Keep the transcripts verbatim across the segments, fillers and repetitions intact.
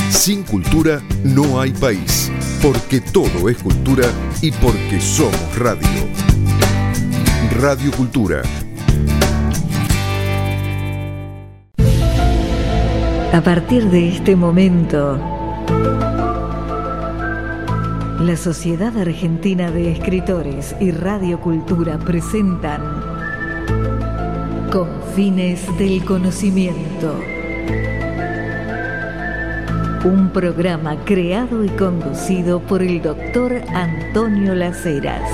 Sin cultura no hay país, porque todo es cultura y porque somos radio. Radio Cultura. A partir de este momento, la Sociedad Argentina de Escritores y Radio Cultura presentan Confines del Conocimiento. Un programa creado y conducido por el doctor Antonio Las Heras.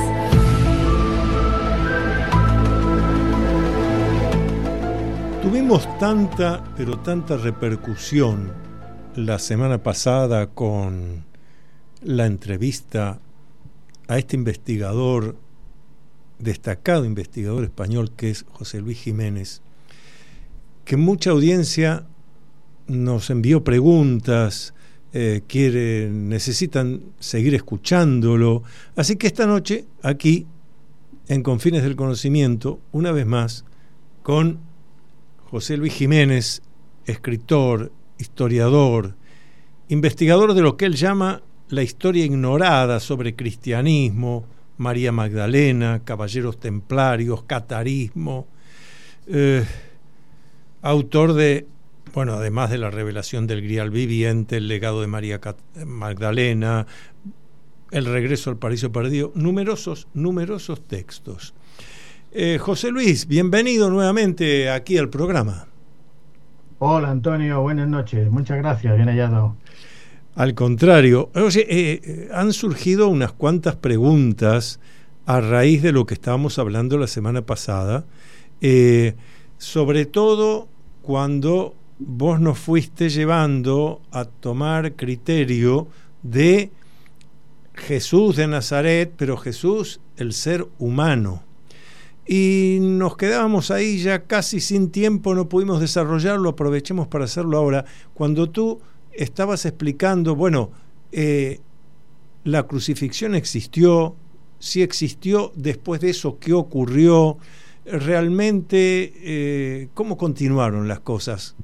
Tuvimos tanta, pero tanta repercusión la semana pasada con la entrevista a este investigador, destacado investigador español que es José Luis Jiménez, que mucha audiencia nos envió preguntas, eh, quiere, necesitan seguir escuchándolo. Así que esta noche, aquí, en Confines del Conocimiento, una vez más, con José Luis Jiménez, escritor, historiador, investigador de lo que él llama la historia ignorada sobre cristianismo, María Magdalena, caballeros templarios, catarismo, eh, autor de, bueno, además de la revelación del Grial viviente, el legado de María Magdalena, el regreso al paraíso perdido, numerosos, numerosos textos. Eh, José Luis, bienvenido nuevamente aquí al programa. Hola Antonio, buenas noches, muchas gracias, bien hallado. Al contrario, oye, eh, han surgido unas cuantas preguntas a raíz de lo que estábamos hablando la semana pasada, eh, sobre todo cuando vos nos fuiste llevando a tomar criterio de Jesús de Nazaret, pero Jesús, el ser humano. Y nos quedábamos ahí ya casi sin tiempo, no pudimos desarrollarlo, aprovechemos para hacerlo ahora. Cuando tú estabas explicando, bueno, eh, la crucifixión existió, si existió, después de eso, ¿qué ocurrió? Realmente, eh, ¿cómo continuaron las cosas?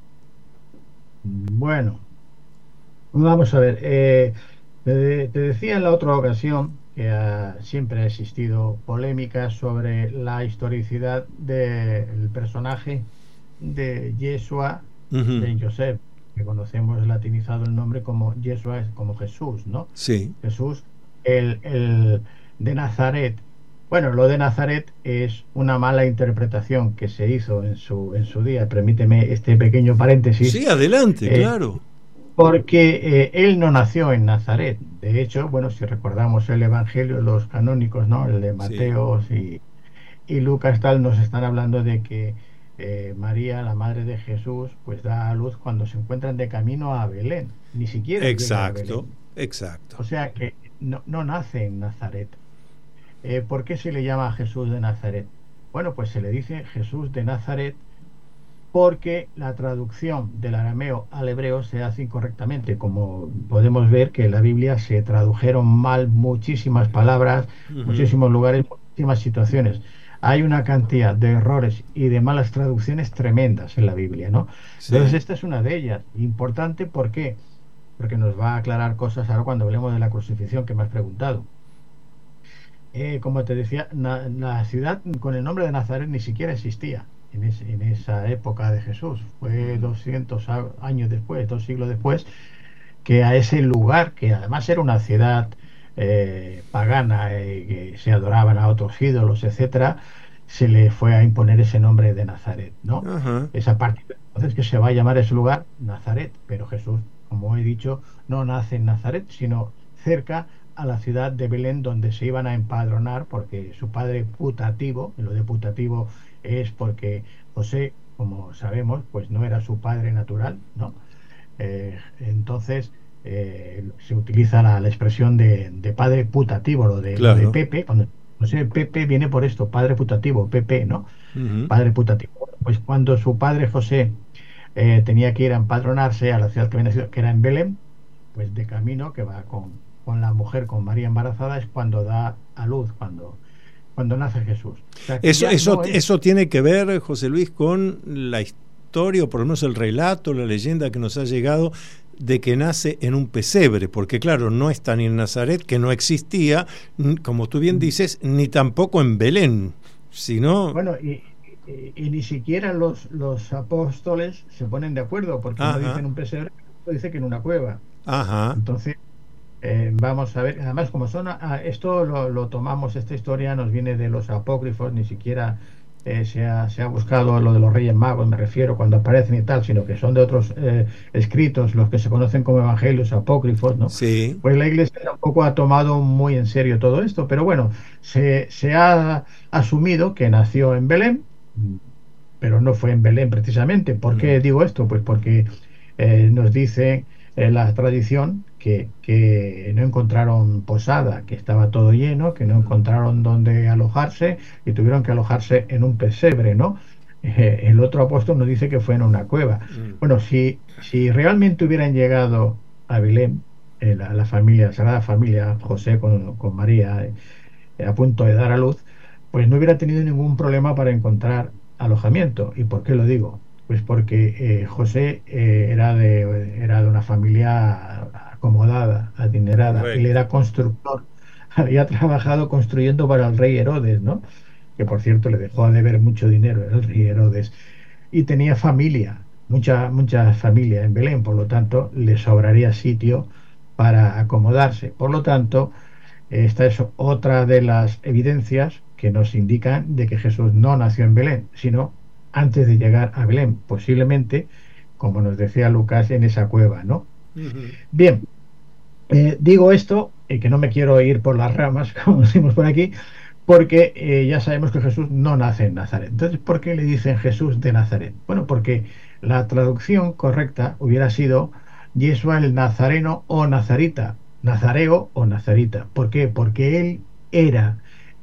Bueno, vamos a ver, eh, te, te decía en la otra ocasión que uh, siempre ha existido polémica sobre la historicidad del personaje de Yeshua uh-huh. ben Yosef, que conocemos latinizado el nombre como Yeshua, como Jesús, ¿no? Sí. Jesús, el, el de Nazaret. Bueno, lo de Nazaret es una mala interpretación que se hizo en su, en su día. Permíteme este pequeño paréntesis. Sí, adelante, eh, claro. Porque eh, él no nació en Nazaret. De hecho, bueno, si recordamos el Evangelio, los canónicos, ¿no? El de Mateo sí. y, y Lucas tal, nos están hablando de que eh, María, la madre de Jesús, pues da a luz cuando se encuentran de camino a Belén. Ni siquiera exacto, llega a Belén. Exacto. O sea que no, no nace en Nazaret. Eh, ¿Por qué se le llama Jesús de Nazaret? Bueno, pues se le dice Jesús de Nazaret porque la traducción del arameo al hebreo se hace incorrectamente. Como podemos ver que en la Biblia se tradujeron mal muchísimas palabras, uh-huh. muchísimos lugares, muchísimas situaciones. Hay una cantidad de errores y de malas traducciones tremendas en la Biblia, ¿no? Sí. Entonces esta es una de ellas. Importante, ¿por qué? Porque nos va a aclarar cosas ahora cuando hablemos de la crucifixión que me has preguntado. Eh, como te decía, na, la ciudad con el nombre de Nazaret ni siquiera existía en, es, en esa época de Jesús. Fue doscientos años después, dos siglos después, que a ese lugar, que además era una ciudad eh, pagana, eh, que se adoraban a otros ídolos, etcétera, se le fue a imponer ese nombre de Nazaret, ¿no? Uh-huh. Esa parte, entonces, que se va a llamar ese lugar Nazaret, pero Jesús, como he dicho, no nace en Nazaret, sino cerca a la ciudad de Belén, donde se iban a empadronar, porque su padre putativo, lo de putativo es porque José, como sabemos, pues no era su padre natural, ¿no? Eh, entonces eh, se utiliza la, la expresión de, de padre putativo, lo de, claro. lo de Pepe, cuando José Pepe viene por esto, padre putativo, Pepe, ¿no? Uh-huh. Padre putativo. Pues cuando su padre José eh, tenía que ir a empadronarse a la ciudad que había nacido, que era en Belén, pues de camino, que va con con la mujer, con María embarazada, es cuando da a luz, cuando, cuando nace Jesús. O sea, eso eso, no es... eso tiene que ver, José Luis, con la historia, o por lo menos el relato, la leyenda que nos ha llegado de que nace en un pesebre, porque claro, no está ni en Nazaret, que no existía, como tú bien dices, ni tampoco en Belén, sino... Bueno, y, y, y ni siquiera los, los apóstoles se ponen de acuerdo, porque Ajá. uno dice en un pesebre, otro dice que en una cueva. Ajá. Entonces, eh, vamos a ver, además como son, a, esto lo, lo tomamos, esta historia nos viene de los apócrifos, ni siquiera... Eh, se, ha, se ha buscado lo de los Reyes Magos, me refiero, cuando aparecen y tal, sino que son de otros eh, escritos, los que se conocen como evangelios apócrifos, ¿no? Sí. Pues la Iglesia tampoco ha tomado muy en serio todo esto, pero bueno, se, se ha asumido que nació en Belén, pero no fue en Belén precisamente. ¿Por qué digo esto? Pues porque eh, nos dice eh, la tradición que, que no encontraron posada, que estaba todo lleno, que no encontraron dónde alojarse y tuvieron que alojarse en un pesebre, ¿no? Eh, el otro apóstol nos dice que fue en una cueva. Mm. Bueno, si, si realmente hubieran llegado a Belén, eh, la, la familia, la Sagrada Familia, José con, con María, eh, a punto de dar a luz, pues no hubiera tenido ningún problema para encontrar alojamiento. ¿Y por qué lo digo? Pues porque eh, José eh, era, de, era de una familia acomodada, adinerada. Correcto. Él era constructor, había trabajado construyendo para el rey Herodes, ¿no? Que por cierto le dejó de ver mucho dinero, era el rey Herodes. Y tenía familia, mucha, mucha familia en Belén, por lo tanto le sobraría sitio para acomodarse. Por lo tanto, esta es otra de las evidencias que nos indican de que Jesús no nació en Belén, sino antes de llegar a Belén, posiblemente, como nos decía Lucas, en esa cueva, ¿no? Uh-huh. Bien, eh, digo esto, y que no me quiero ir por las ramas, como decimos por aquí, porque eh, ya sabemos que Jesús no nace en Nazaret. Entonces, ¿por qué le dicen Jesús de Nazaret? Bueno, porque la traducción correcta hubiera sido Yeshua el Nazareno o Nazarita, Nazareo o Nazarita. ¿Por qué? Porque él era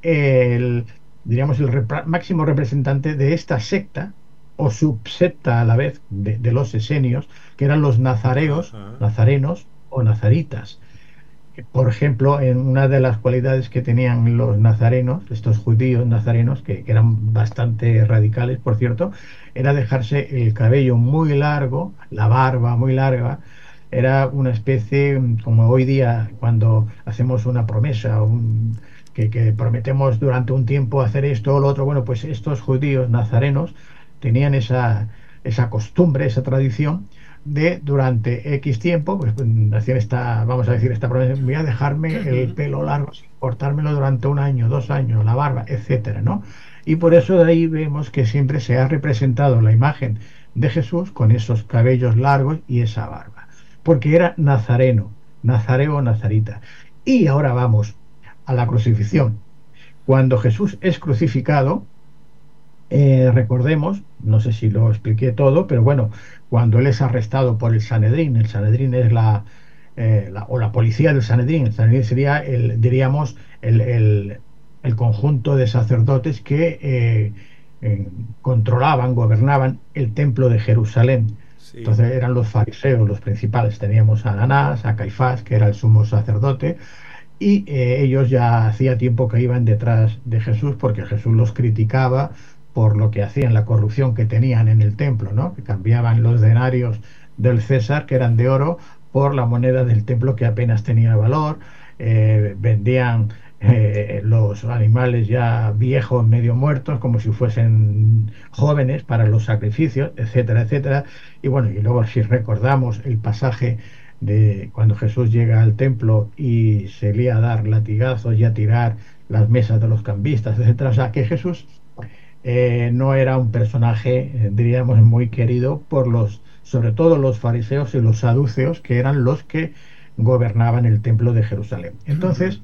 el, diríamos, el rep- máximo representante de esta secta o subsecta a la vez de, de los esenios, que eran los nazareos, Ajá. nazarenos o nazaritas. Por ejemplo, en una de las cualidades que tenían los nazarenos, estos judíos nazarenos, que, que eran bastante radicales, por cierto, era dejarse el cabello muy largo, la barba muy larga. Era una especie, como hoy día, cuando hacemos una promesa, un, que, que prometemos durante un tiempo hacer esto o lo otro. Bueno, pues estos judíos nazarenos tenían esa, esa costumbre, esa tradición de durante X tiempo, pues hacían esta, vamos a decir, esta promesa: voy a dejarme el pelo largo sin cortármelo durante un año, dos años, la barba, etcétera, ¿no? Y por eso de ahí vemos que siempre se ha representado la imagen de Jesús con esos cabellos largos y esa barba, porque era nazareno, nazareo o nazarita. Y ahora vamos a la crucifixión. Cuando Jesús es crucificado, eh, recordemos, no sé si lo expliqué todo, pero bueno, cuando él es arrestado por el Sanedrín, el Sanedrín es la, eh, la o la policía del Sanedrín, el Sanedrín sería, el, diríamos, el, el, el conjunto de sacerdotes que eh, eh, controlaban, gobernaban el templo de Jerusalén. Sí. Entonces eran los fariseos los principales. Teníamos a Anás, a Caifás, que era el sumo sacerdote, y eh, ellos ya hacía tiempo que iban detrás de Jesús, porque Jesús los criticaba por lo que hacían, la corrupción que tenían en el templo, ¿no? Que cambiaban los denarios del César, que eran de oro, por la moneda del templo, que apenas tenía valor. Eh, vendían eh, los animales ya viejos, medio muertos, como si fuesen jóvenes para los sacrificios, etcétera, etcétera. Y bueno, y luego si recordamos el pasaje de cuando Jesús llega al templo y se lía a dar latigazos y a tirar las mesas de los cambistas, etcétera. O sea, que Jesús Eh, no era un personaje, eh, diríamos, muy querido por los, sobre todo los fariseos y los saduceos, que eran los que gobernaban el templo de Jerusalén. Entonces,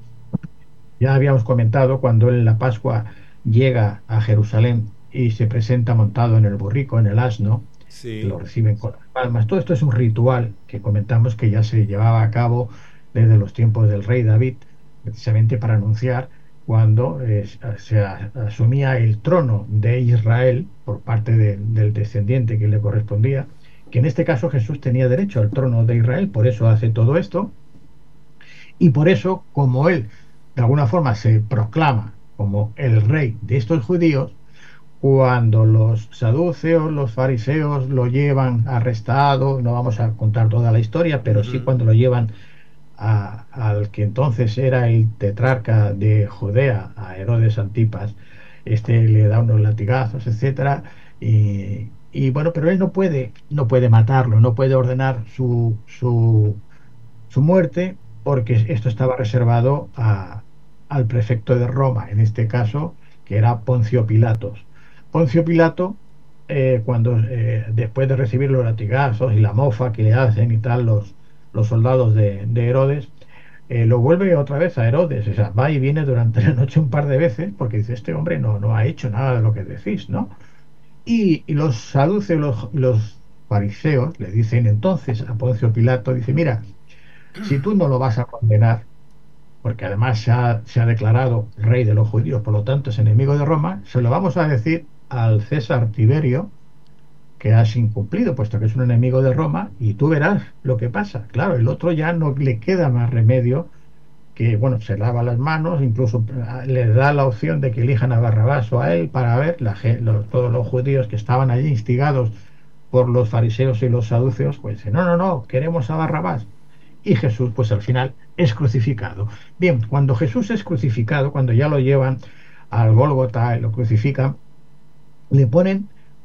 ya habíamos comentado, cuando él en la Pascua llega a Jerusalén y se presenta montado en el burrico, en el asno, Sí. lo reciben con las palmas. Todo esto es un ritual que comentamos que ya se llevaba a cabo desde los tiempos del rey David, precisamente para anunciar cuando eh, se asumía el trono de Israel por parte de, del descendiente que le correspondía, que en este caso Jesús tenía derecho al trono de Israel, por eso hace todo esto, y por eso, como él de alguna forma se proclama como el rey de estos judíos, cuando los saduceos, los fariseos lo llevan arrestado, no vamos a contar toda la historia, pero sí cuando lo llevan a, al que entonces era el tetrarca de Judea, a Herodes Antipas, este le da unos latigazos, etcétera, y, y bueno, pero él no puede, no puede matarlo, no puede ordenar su, su, su muerte, porque esto estaba reservado a, al prefecto de Roma, en este caso, que era Poncio Pilatos. Poncio Pilato, eh, cuando eh, después de recibir los latigazos y la mofa que le hacen y tal los, los soldados de, de Herodes, eh, lo vuelve otra vez a Herodes, o sea, va y viene durante la noche un par de veces, porque dice, este hombre no, no ha hecho nada de lo que decís, ¿no? Y, y los saduceos, los, los fariseos, le dicen entonces a Poncio Pilato, dice, mira, si tú no lo vas a condenar, porque además se ha, se ha declarado rey de los judíos, por lo tanto es enemigo de Roma, se lo vamos a decir al César Tiberio, que has incumplido, puesto que es un enemigo de Roma, y tú verás lo que pasa. Claro, el otro ya no le queda más remedio que, bueno, se lava las manos, incluso le da la opción de que elijan a Barrabás o a él para ver la, los, todos los judíos que estaban allí instigados por los fariseos y los saduceos, pues dicen, no, no, no, queremos a Barrabás. Y Jesús, pues al final, es crucificado. Bien, cuando Jesús es crucificado, cuando ya lo llevan al Gólgota y lo crucifican, le ponen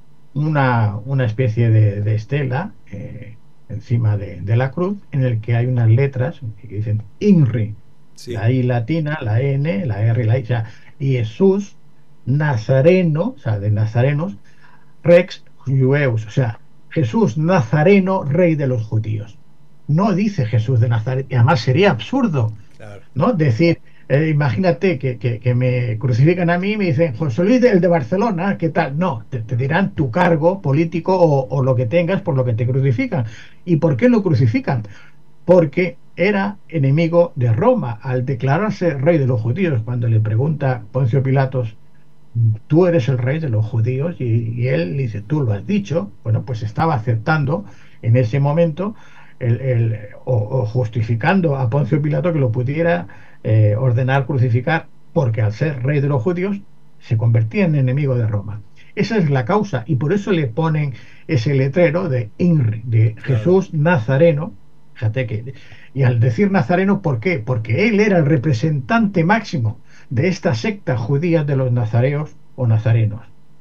una, una especie de, de estela eh, encima de, de la cruz, en el que hay unas letras que dicen INRI, sí. La I latina, la N, la R y la I, o sea, y Jesús Nazareno, o sea, de Nazarenos, Rex Jueus, o sea, Jesús Nazareno, rey de los judíos. No dice Jesús de Nazaret, y además sería absurdo, claro, ¿no? Decir, eh, imagínate que, que, que me crucifican a mí y me dicen, José Luis, el de Barcelona, ¿qué tal? No, te, te dirán tu cargo político o, o lo que tengas por lo que te crucifican. ¿Y por qué lo crucifican? Porque era enemigo de Roma. Al declararse rey de los judíos, cuando le pregunta Poncio Pilatos, tú eres el rey de los judíos, y, y él dice, tú lo has dicho, bueno, pues estaba aceptando en ese momento el, el, o, o justificando a Poncio Pilato que lo pudiera eh, ordenar crucificar, porque al ser rey de los judíos se convertía en enemigo de Roma. Esa es la causa, y por eso le ponen ese letrero de INRI, de Jesús Nazareno. Fíjate que, y al decir Nazareno, ¿por qué? Porque él era el representante máximo de esta secta judía de los nazareos o nazarenos.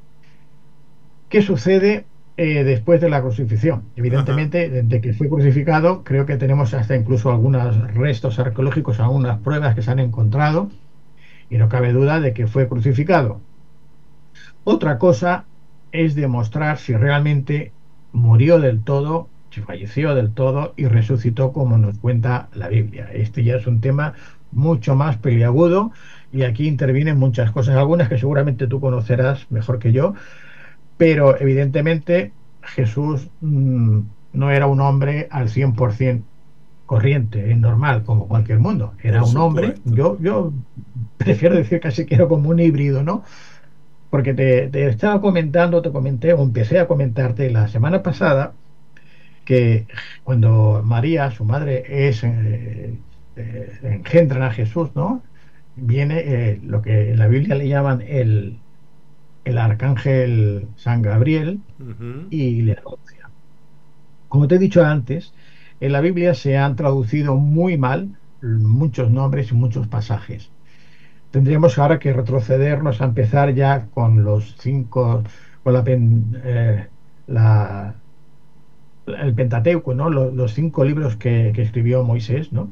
¿Qué sucede eh, después de la crucifixión? Evidentemente, desde que fue crucificado, creo que tenemos hasta incluso algunos restos arqueológicos, algunas pruebas que se han encontrado, y no cabe duda de que fue crucificado. Otra cosa es demostrar si realmente murió del todo, si falleció del todo y resucitó como nos cuenta la Biblia. Este ya es un tema mucho más peliagudo, y aquí intervienen muchas cosas, algunas que seguramente tú conocerás mejor que yo, pero evidentemente Jesús mmm, no era un hombre al cien por ciento corriente, es normal, como cualquier mundo. Era un hombre, yo, yo prefiero decir casi que era como un híbrido, ¿no? Porque te, te estaba comentando, te comenté, o empecé a comentarte la semana pasada, que cuando María, su madre, es eh, eh, engendran a Jesús, ¿no? Viene eh, lo que en la Biblia le llaman el, el arcángel San Gabriel, uh-huh, y le anuncia. Como te he dicho antes, en la Biblia se han traducido muy mal muchos nombres y muchos pasajes. Tendríamos ahora que retrocedernos a empezar ya con los cinco, con la, eh, la el Pentateuco, ¿no? Los, los cinco libros que, que escribió Moisés, ¿no?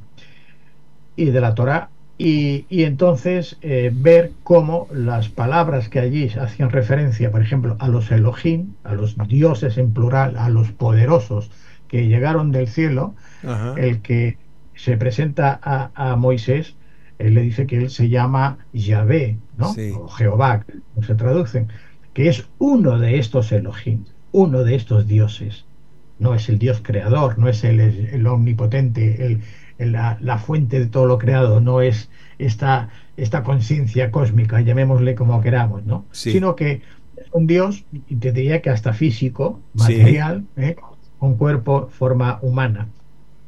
Y de la Torá, y, y entonces eh, ver cómo las palabras que allí hacían referencia, por ejemplo, a los Elohim, a los dioses en plural, a los poderosos que llegaron del cielo, ajá, el que se presenta a, a Moisés, él le dice que él se llama Yahvé, ¿no? Sí. O Jehová, como se traducen, que es uno de estos Elohim, uno de estos dioses. No es el Dios creador, no es el, el omnipotente, el, el, la, la fuente de todo lo creado, no es esta, esta conciencia cósmica, llamémosle como queramos, ¿no? Sí. Sino que es un Dios, y te diría que hasta físico, material, sí, ¿eh? Con cuerpo, forma humana.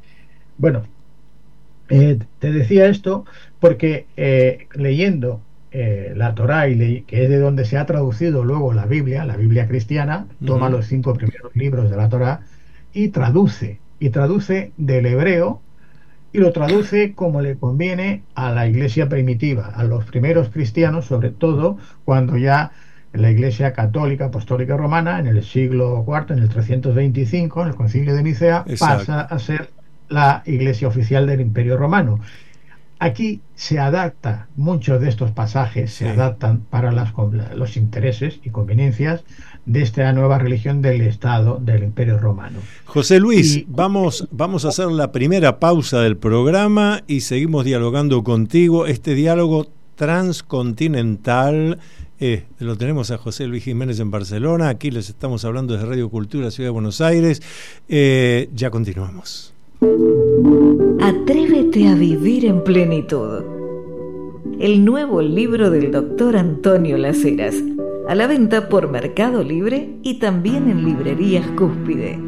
Bueno, eh, te decía esto porque eh, leyendo eh, la Torá, y le, que es de donde se ha traducido luego la Biblia, la Biblia cristiana, toma Ujú. los cinco primeros libros de la Torá y traduce, y traduce del hebreo, y lo traduce como le conviene a la iglesia primitiva, a los primeros cristianos, sobre todo cuando ya la iglesia católica, apostólica romana, en el siglo cuarto, en el trescientos veinticinco, en el concilio de Nicea, pasa Exacto. a ser la iglesia oficial del Imperio Romano. Aquí se adapta, muchos de estos pasajes se Sí. adaptan para las, los intereses y conveniencias de esta nueva religión del Estado del Imperio Romano. José Luis, Y vamos, vamos a hacer la primera pausa del programa y seguimos dialogando contigo. Este diálogo transcontinental eh, lo tenemos a José Luis Jiménez en Barcelona. Aquí les estamos hablando desde Radio Cultura, Ciudad de Buenos Aires. Eh, ya continuamos. Atrévete a vivir en plenitud. El nuevo libro del doctor Antonio Las Heras, a la venta por Mercado Libre y también en librerías Cúspide.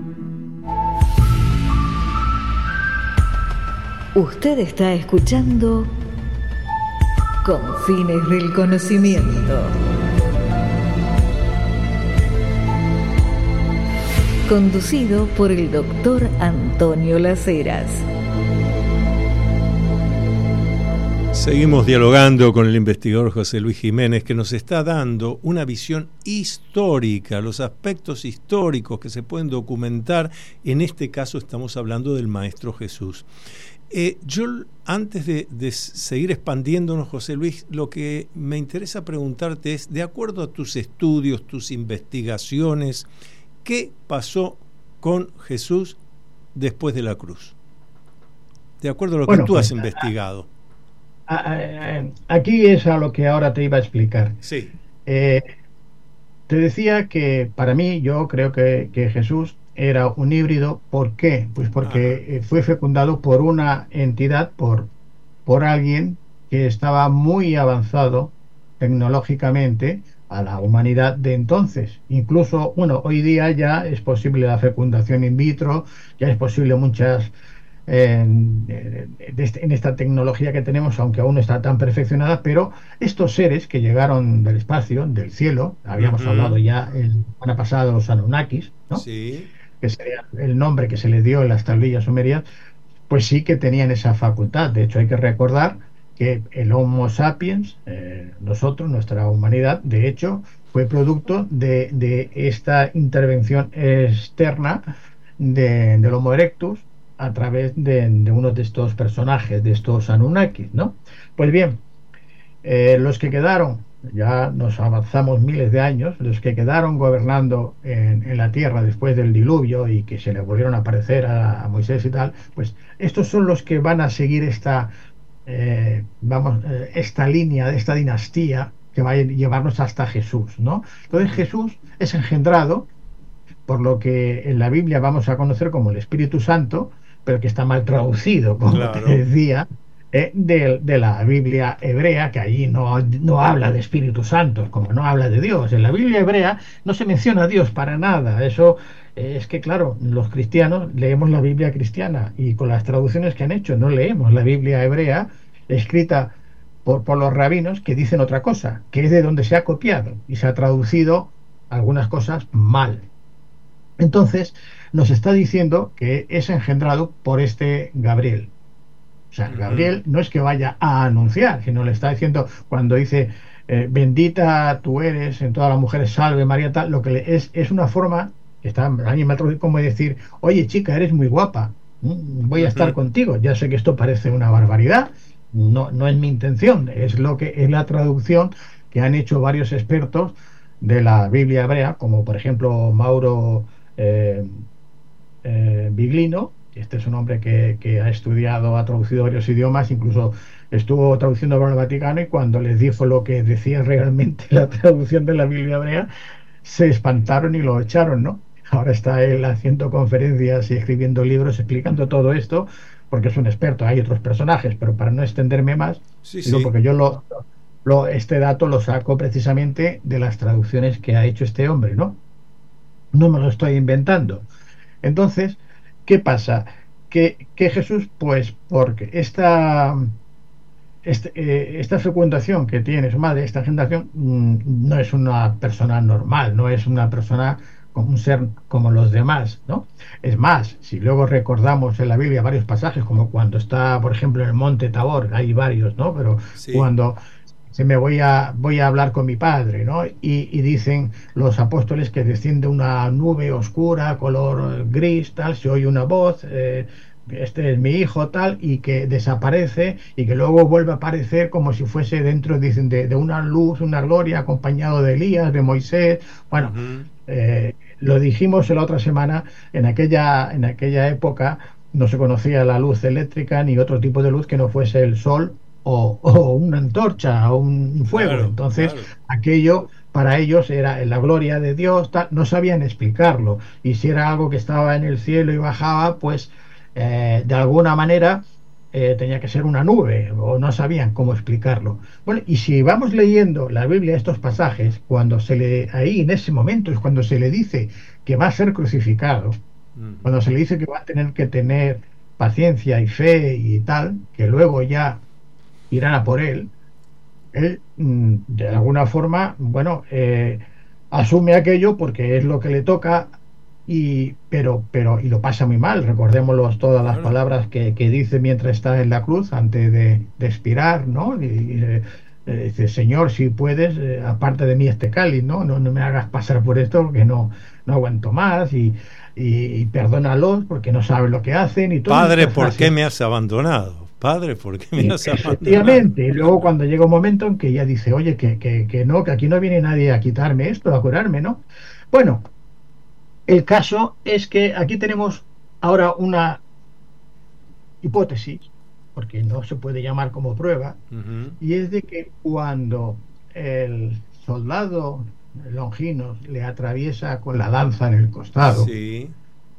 Usted está escuchando Confines del Conocimiento. Conducido por el doctor Antonio Las Heras. Seguimos dialogando con el investigador José Luis Jiménez, que nos está dando una visión histórica, los aspectos históricos que se pueden documentar. En este caso estamos hablando del Maestro Jesús. Eh, yo, antes de, de seguir expandiéndonos, José Luis, lo que me interesa preguntarte es, de acuerdo a tus estudios, tus investigaciones, ¿qué pasó con Jesús después de la cruz? De acuerdo a lo bueno, que tú pues, has investigado. A, a, a, aquí es a lo que ahora te iba a explicar. Sí. Eh, te decía que para mí, yo creo que, que Jesús era un híbrido. ¿Por qué? Pues porque Ajá. fue fecundado por una entidad, por, por alguien que estaba muy avanzado tecnológicamente a la humanidad de entonces. Incluso, bueno, hoy día ya es posible la fecundación in vitro, ya es posible muchas en, en esta tecnología que tenemos, aunque aún no está tan perfeccionada, pero estos seres que llegaron del espacio, del cielo, habíamos uh-huh. hablado ya el semana pasado de los Anunnakis, ¿no? Sí. Que sería el nombre que se les dio en las tablillas sumerias, pues sí que tenían esa facultad. De hecho, hay que recordar que el Homo sapiens, eh, nosotros, nuestra humanidad, de hecho, fue producto de, de esta intervención externa de, del Homo erectus a través de, de uno de estos personajes, de estos Anunnakis, ¿no? Pues bien, eh, los que quedaron, ya nos avanzamos miles de años, los que quedaron gobernando en, en la tierra después del diluvio y que se le volvieron a aparecer a, a Moisés y tal, pues estos son los que van a seguir esta, eh, vamos, eh, esta línea, esta dinastía que va a llevarnos hasta Jesús, ¿no? Entonces Jesús es engendrado por lo que en la Biblia vamos a conocer como el Espíritu Santo, pero que está mal traducido, como claro. te decía, eh, de, de la Biblia hebrea, que allí no, no habla de Espíritu Santo, como no habla de Dios. En la Biblia hebrea no se menciona a Dios para nada. Eso eh, es que, claro, los cristianos leemos la Biblia cristiana y con las traducciones que han hecho no leemos la Biblia hebrea escrita por, por los rabinos, que dicen otra cosa, que es de donde se ha copiado y se ha traducido algunas cosas mal. Entonces nos está diciendo que es engendrado por este Gabriel. O sea, Gabriel no es que vaya a anunciar, sino le está diciendo, cuando dice eh, bendita tú eres en todas las mujeres, salve María, tal, lo que le, es, es una forma que está a mí me atroce como decir, oye chica, eres muy guapa, voy a estar uh-huh. contigo. Ya sé que esto parece una barbaridad, no, no es mi intención, es lo que es la traducción que han hecho varios expertos de la Biblia hebrea, como por ejemplo Mauro Eh, eh, Biglino. Este es un hombre que, que ha estudiado, ha traducido varios idiomas, incluso estuvo traduciendo para el Vaticano, y cuando les dijo lo que decía realmente la traducción de la Biblia hebrea, se espantaron y lo echaron, ¿no? Ahora está él haciendo conferencias y escribiendo libros explicando todo esto, porque es un experto. Hay otros personajes, pero para no extenderme más, sí, digo, sí. porque yo lo, lo, este dato lo saco precisamente de las traducciones que ha hecho este hombre, ¿no? No me lo estoy inventando. Entonces, ¿qué pasa? Que, que Jesús, pues, porque esta, este, eh, esta fecundación que tiene su madre, esta generación, mm, no es una persona normal, no es una persona como un ser como los demás, ¿no? Es más, si luego recordamos en la Biblia varios pasajes, como cuando está, por ejemplo, en el monte Tabor, hay varios, ¿no? Pero Sí. cuando se me voy a, voy a hablar con mi padre, ¿no? Y, y dicen los apóstoles que desciende una nube oscura, color gris, tal, se oye una voz, eh, este es mi hijo, tal, y que desaparece y que luego vuelve a aparecer como si fuese dentro, dicen, de, de una luz, una gloria, acompañado de Elías, de Moisés. Bueno, Ujú. eh, lo dijimos la otra semana, en aquella, en aquella época no se conocía la luz eléctrica ni otro tipo de luz que no fuese el sol o, o una antorcha o un fuego. Claro, Entonces, claro. aquello para ellos era la gloria de Dios, tal, no sabían explicarlo. Y si era algo que estaba en el cielo y bajaba, pues eh, de alguna manera eh, tenía que ser una nube o no sabían cómo explicarlo. Bueno, y si vamos leyendo la Biblia, estos pasajes, cuando se le, ahí en ese momento es cuando se le dice que va a ser crucificado, Ujú. cuando se le dice que va a tener que tener paciencia y fe y tal, que luego ya irán a por él, él mm, de alguna forma, bueno, eh, asume aquello porque es lo que le toca, y, pero, pero, y lo pasa muy mal. Recordémoslo todas las Claro. palabras que, que dice mientras está en la cruz, antes de, de expirar, ¿no? Y, y, eh, eh, dice, Señor, si puedes, eh, aparte de mí este cáliz, ¿no? No, no me hagas pasar por esto porque no, no aguanto más, y, y, y perdónalos porque no saben lo que hacen, y todas Padre, estas ¿por qué frases. me has abandonado? Padre, ¿por qué me Y has abandonado? efectivamente, y luego cuando llega un momento en que ya dice, oye, que, que, que no, que aquí no viene nadie a quitarme esto, a curarme, ¿no? Bueno, el caso es que aquí tenemos ahora una hipótesis, porque no se puede llamar como prueba, Ujú. y es de que cuando el soldado Longinos le atraviesa con la lanza en el costado, Sí,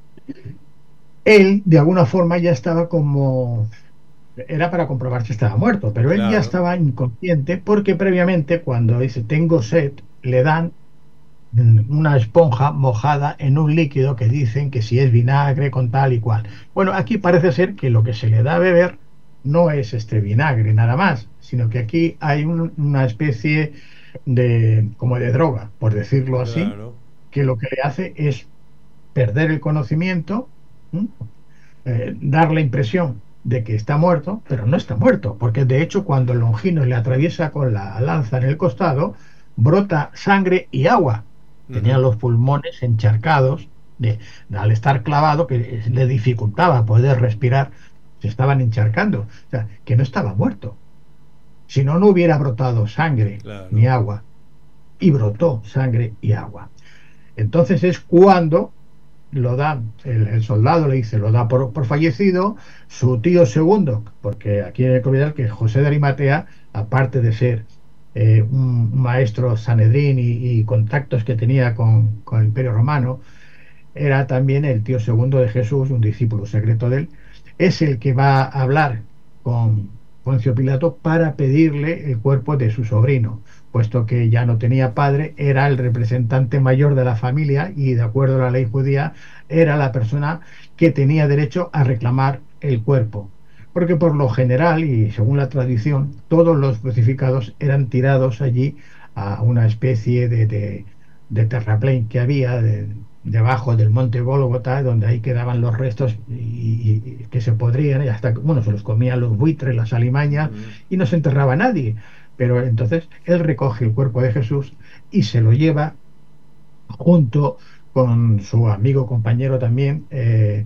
él de alguna forma ya estaba como, era para comprobar si estaba muerto, pero él ya claro. estaba inconsciente porque previamente cuando dice tengo sed, le dan mm, una esponja mojada en un líquido que dicen que si es vinagre con tal y cual. Bueno, aquí parece ser que lo que se le da a beber no es este vinagre nada más, sino que aquí hay un- una especie de como de droga, por decirlo así, Claro. que lo que le hace es perder el conocimiento, ¿m? Eh, dar la impresión de que está muerto, pero no está muerto, porque de hecho cuando Longinos le atraviesa con la lanza en el costado, brota sangre y agua. Tenía Ujú. los pulmones encharcados de, de- al estar clavado, que le dificultaba poder respirar, se estaban encharcando, o sea, que no estaba muerto. Si no, no hubiera brotado sangre ni Claro. agua, y brotó sangre y agua. Entonces es cuando lo da, el, el soldado le dice, lo da por, por fallecido, su tío segundo, porque aquí hay que olvidar que José de Arimatea, aparte de ser eh, un maestro sanedrín y, y contactos que tenía con, con el Imperio Romano, era también el tío segundo de Jesús, un discípulo secreto de él, es el que va a hablar con Poncio Pilato para pedirle el cuerpo de su sobrino, puesto que ya no tenía padre, era el representante mayor de la familia y de acuerdo a la ley judía era la persona que tenía derecho a reclamar el cuerpo. Porque por lo general, y según la tradición, todos los crucificados eran tirados allí a una especie de, de, de terraplén que había de, debajo del monte Gólgota, donde ahí quedaban los restos y, y, que se podrían, y hasta, bueno, se los comían los buitres, las alimañas, Ujú. y no se enterraba nadie. Pero entonces él recoge el cuerpo de Jesús y se lo lleva junto con su amigo compañero también, eh,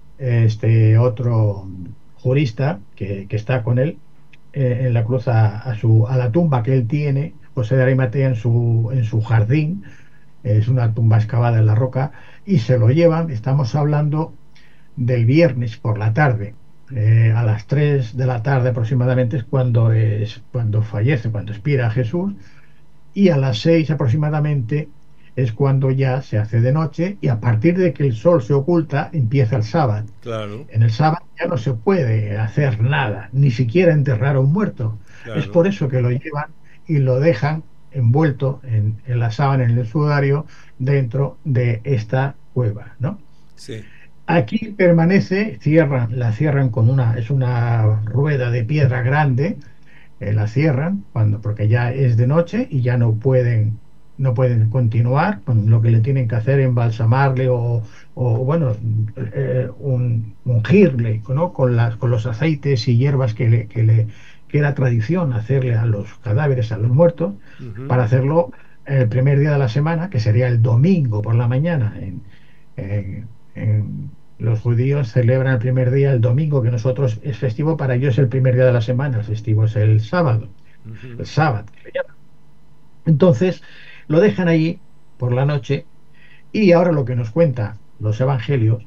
este otro jurista que, que está con él eh, en la cruz a, a, su, a la tumba que él tiene, José de Arimatea, en su, en su jardín. Es una tumba excavada en la roca y se lo llevan. Estamos hablando del viernes por la tarde. Eh, a las tres de la tarde aproximadamente es cuando, es cuando fallece, cuando expira Jesús, y a las seis aproximadamente es cuando ya se hace de noche y a partir de que el sol se oculta empieza el sábado. Claro, En el sábado ya no se puede hacer nada, ni siquiera enterrar a un muerto. Es claro. por eso que lo llevan y lo dejan envuelto en, en la sábana, en el sudario, dentro de esta cueva, ¿no? Sí. Aquí permanece, cierran, la cierran con una, es una rueda de piedra grande, eh, la cierran cuando, porque ya es de noche y ya no pueden no pueden continuar con lo que le tienen que hacer, embalsamarle o, o bueno, eh, un, ungirle, ¿no? con, las, con los aceites y hierbas que, le, que, le, que era tradición hacerle a los cadáveres, a los muertos, uh-huh. para hacerlo el primer día de la semana, que sería el domingo por la mañana. En, en, en, los judíos celebran el primer día el domingo, que nosotros es festivo, para ellos es el primer día de la semana, el festivo es el sábado, uh-huh. el sábado que le llaman. Entonces lo dejan allí por la noche, y ahora lo que nos cuentan los evangelios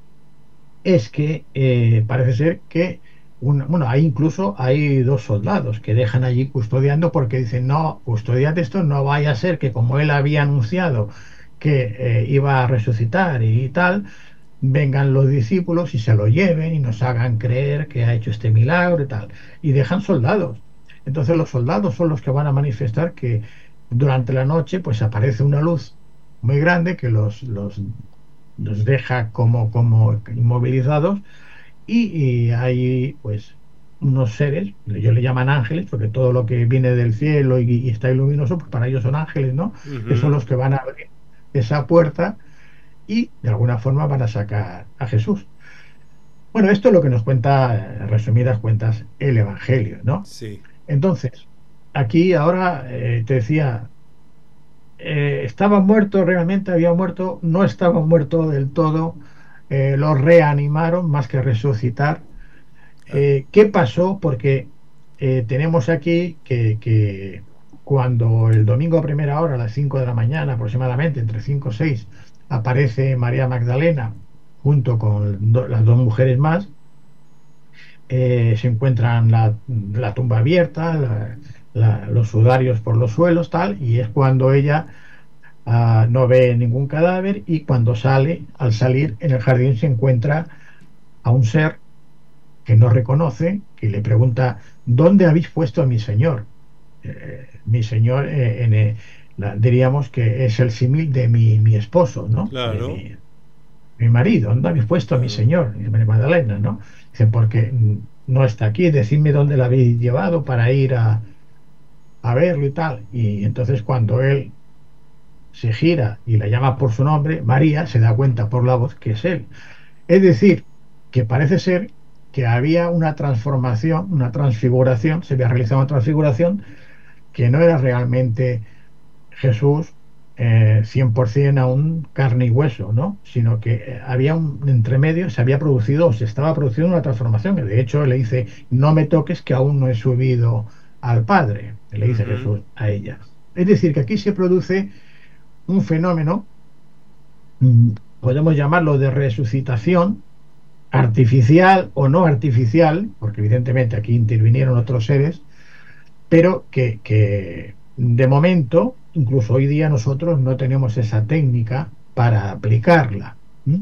es que eh, parece ser que un, bueno, hay incluso hay dos soldados que dejan allí custodiando, porque dicen, no, custodiad esto, no vaya a ser que como él había anunciado que eh, iba a resucitar y tal, vengan los discípulos y se lo lleven y nos hagan creer que ha hecho este milagro y tal, y dejan soldados. Entonces los soldados son los que van a manifestar que durante la noche pues aparece una luz muy grande que los, los, los deja como, como inmovilizados, y, y hay pues unos seres, ellos le llaman ángeles, porque todo lo que viene del cielo y, y está luminoso, pues para ellos son ángeles, ¿no? Uh-huh. Que son los que van a abrir esa puerta y de alguna forma van a sacar a Jesús. Bueno, esto es lo que nos cuenta, en resumidas cuentas, el Evangelio, ¿no? Sí. Entonces, aquí ahora eh, te decía, eh, estaba muerto, realmente había muerto, no estaba muerto del todo, eh, lo reanimaron más que resucitar. Eh, ¿Qué pasó? Porque eh, tenemos aquí que, que cuando el domingo a primera hora, a las cinco de la mañana aproximadamente, entre cinco y seis, aparece María Magdalena junto con do, las dos mujeres más, eh, se encuentran la, la tumba abierta, la, la, los sudarios por los suelos, tal, y es cuando ella uh, no ve ningún cadáver, y cuando sale, al salir en el jardín se encuentra a un ser que no reconoce, que le pregunta, ¿dónde habéis puesto a mi señor? Eh, mi señor, eh, en, eh, la, diríamos que es el símil de mi, mi esposo, ¿no? Claro. De mi, mi marido, ¿dónde habéis puesto a mi señor? Y Magdalena, ¿no? Dice, porque no está aquí, decidme dónde la habéis llevado para ir a, a verlo y tal. Y entonces cuando él se gira y la llama por su nombre, María se da cuenta por la voz que es él. Es decir, que parece ser que había una transformación, una transfiguración, se había realizado una transfiguración que no era realmente Jesús eh, cien por ciento aún carne y hueso, ¿no? Sino que eh, había un entremedio, se había producido o se estaba produciendo una transformación. De hecho, le dice, no me toques que aún no he subido al Padre, le dice uh-huh. Jesús a ella. Es decir, que aquí se produce un fenómeno, podemos llamarlo de resucitación, artificial o no artificial, porque evidentemente aquí intervinieron otros seres, pero que, que de momento, incluso hoy día nosotros no tenemos esa técnica para aplicarla. ¿Mm?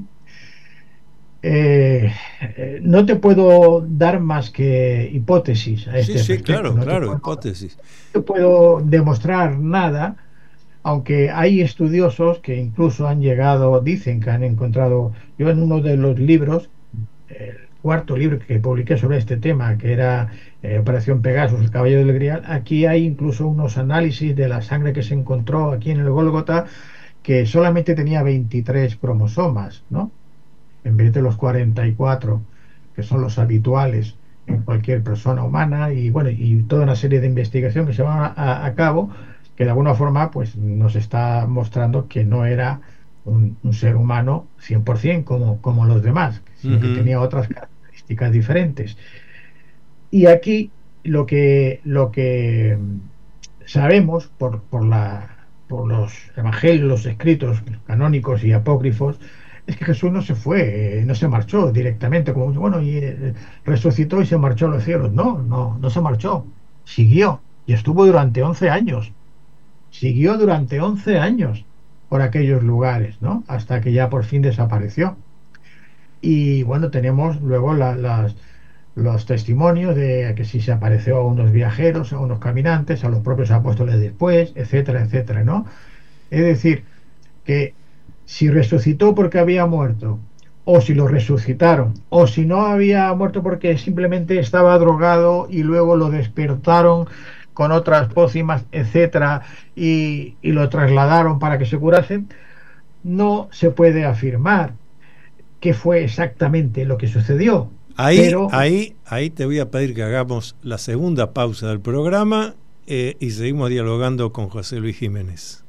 Eh, eh, no te puedo dar más que hipótesis a este sí, sí, respecto. claro, no claro, puedo, hipótesis. No te puedo demostrar nada, aunque hay estudiosos que incluso han llegado, dicen que han encontrado, yo en uno de los libros, el cuarto libro que publiqué sobre este tema, que era eh, Operación Pegasus, el caballo del Grial, aquí hay incluso unos análisis de la sangre que se encontró aquí en el Gólgota, que solamente tenía veintitrés cromosomas, ¿no? En vez de los cuarenta y cuatro que son los habituales en cualquier persona humana, y bueno, y toda una serie de investigación que se van a, a, a cabo, que de alguna forma pues nos está mostrando que no era un, un ser humano cien por ciento como, como los demás, sino uh-huh. que tenía otras características diferentes. Y aquí lo que lo que sabemos por, por la por los evangelios, los escritos canónicos y apócrifos, es que Jesús no se fue, eh, no se marchó directamente, como bueno, y eh, resucitó y se marchó a los cielos. No, no, no se marchó, siguió y estuvo durante once años. Siguió durante once años por aquellos lugares, ¿no? Hasta que ya por fin desapareció. Y bueno, tenemos luego la, las, los testimonios de que sí se apareció a unos viajeros, a unos caminantes, a los propios apóstoles después, etcétera, etcétera, ¿no? Es decir, que si resucitó porque había muerto o si lo resucitaron, o si no había muerto porque simplemente estaba drogado y luego lo despertaron con otras pócimas, etcétera, y, y lo trasladaron para que se curase, no se puede afirmar qué fue exactamente lo que sucedió. Ahí, pero... ahí, ahí te voy a pedir que hagamos la segunda pausa del programa eh, y seguimos dialogando con José Luis Jiménez.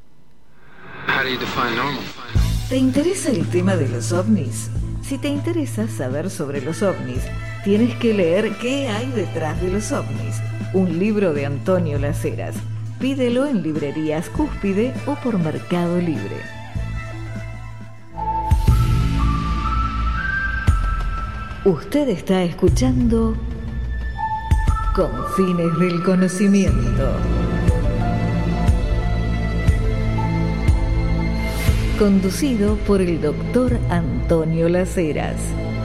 ¿Te interesa el tema de los ovnis? Si te interesa saber sobre los ovnis, tienes que leer ¿Qué hay detrás de los ovnis? Un libro de Antonio Las Heras. Pídelo en librerías Cúspide o por Mercado Libre. Usted está escuchando Confines del Conocimiento. Conducido por el doctor Antonio Las Heras.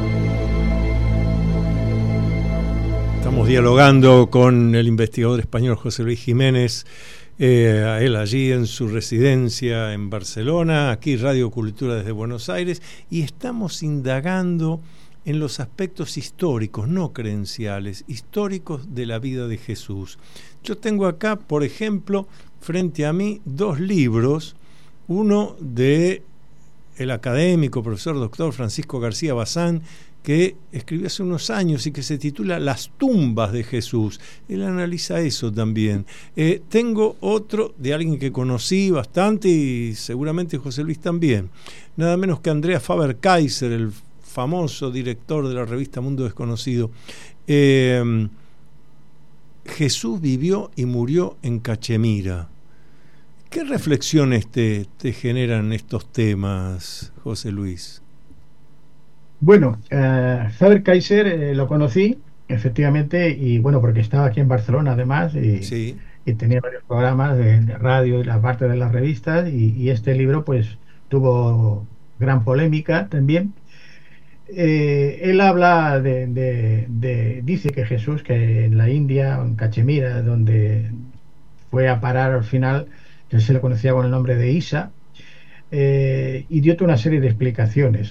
Estamos dialogando con el investigador español José Luis Jiménez, eh, a él allí en su residencia en Barcelona, aquí Radio Cultura desde Buenos Aires, y estamos indagando en los aspectos históricos, no creenciales, históricos de la vida de Jesús. Yo tengo acá, por ejemplo, frente a mí, dos libros, uno de el académico, profesor doctor Francisco García Bazán, que escribió hace unos años y que se titula Las tumbas de Jesús. Él analiza eso también. Eh, tengo otro de alguien que conocí bastante y seguramente José Luis también, nada menos que Andrea Faber-Kaiser, el famoso director de la revista Mundo Desconocido. Eh, Jesús vivió y murió en Cachemira. ¿Qué reflexiones te, te generan estos temas, José Luis? Bueno, uh, Faber-Kaiser eh, lo conocí, efectivamente, y bueno, porque estaba aquí en Barcelona además, y, sí. y tenía varios programas de, de radio y la parte de las revistas, y, y este libro pues tuvo gran polémica también. Eh, él habla de, de, de, dice que Jesús, que en la India, en Cachemira, donde fue a parar al final, que se le conocía con el nombre de Isa, eh, y dio toda una serie de explicaciones.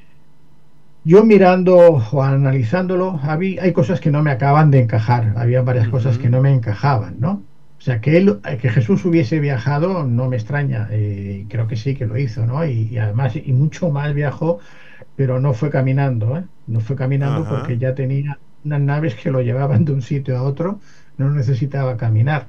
Yo mirando o analizándolo, había, hay cosas que no me acaban de encajar, había varias uh-huh. cosas que no me encajaban, ¿no? O sea, que él, que Jesús hubiese viajado no me extraña, eh, creo que sí que lo hizo, ¿no? Y, y además, y mucho más viajó, pero no fue caminando, ¿eh? No fue caminando uh-huh. porque ya tenía unas naves que lo llevaban de un sitio a otro, no necesitaba caminar.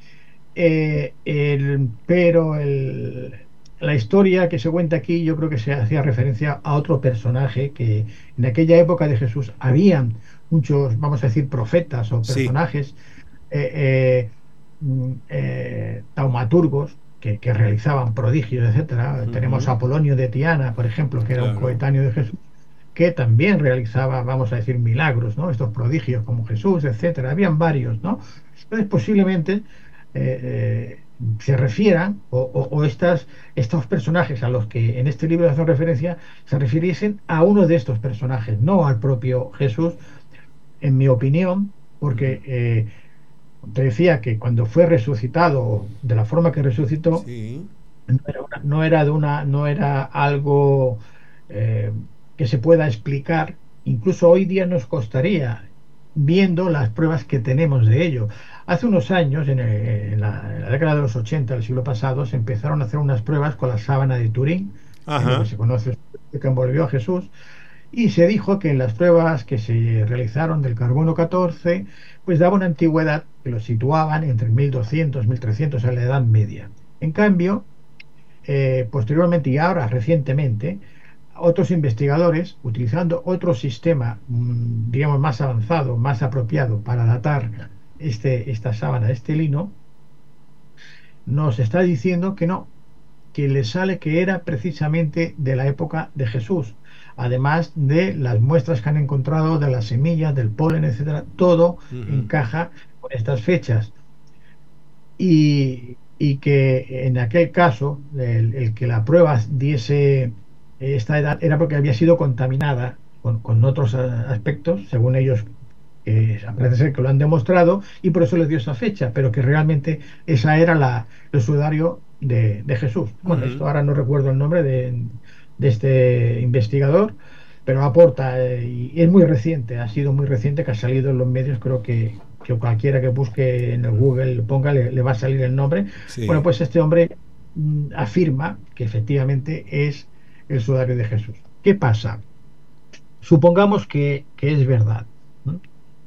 Eh, el, pero el, la historia que se cuenta aquí, yo creo que se hacía referencia a otro personaje que en aquella época de Jesús habían muchos, vamos a decir, profetas o personajes, sí. eh, eh, eh, taumaturgos que, que realizaban prodigios, etcétera. Uh-huh. Tenemos a Apolonio de Tiana, por ejemplo, que era claro. un coetáneo de Jesús, que también realizaba, vamos a decir, milagros, ¿no? Estos prodigios como Jesús, etcétera. Habían varios, ¿no? Entonces, posiblemente Eh, eh, se refieran o, o, o estas, estos personajes a los que en este libro hacen referencia se refiriesen a uno de estos personajes, no al propio Jesús, en mi opinión, porque eh, te decía que cuando fue resucitado de la forma que resucitó, sí. no, era una, no era de una no era algo eh, que se pueda explicar. Incluso hoy día nos costaría, viendo las pruebas que tenemos de ello. Hace unos años, en, el, en, la, en la década de los ochenta del siglo pasado, se empezaron a hacer unas pruebas con la sábana de Turín, que se conoce, que envolvió a Jesús, y se dijo que en las pruebas que se realizaron del carbono catorce, pues daba una antigüedad que lo situaban entre mil doscientos, mil trescientos a la Edad Media. En cambio, eh, posteriormente y ahora recientemente, otros investigadores, utilizando otro sistema, digamos, más avanzado, más apropiado para datar este, esta sábana, este lino, nos está diciendo que no, que le sale que era precisamente de la época de Jesús, además de las muestras que han encontrado de las semillas, del polen, etcétera. Todo uh-huh. encaja con estas fechas, y, y que en aquel caso el, el que la prueba diese esta edad era porque había sido contaminada con, con otros aspectos, según ellos, eh, parece ser que lo han demostrado, y por eso les dio esa fecha, pero que realmente esa era la, el sudario de, de Jesús. Bueno, uh-huh. esto ahora no recuerdo el nombre de, de este investigador, pero aporta, eh, y es muy reciente, ha sido muy reciente que ha salido en los medios, creo que, que cualquiera que busque en el Google, ponga, le, le va a salir el nombre. Bueno, Sí. pues este hombre mm, afirma que efectivamente es el sudario de Jesús. ¿Qué pasa? Supongamos que, que es verdad. ¿No?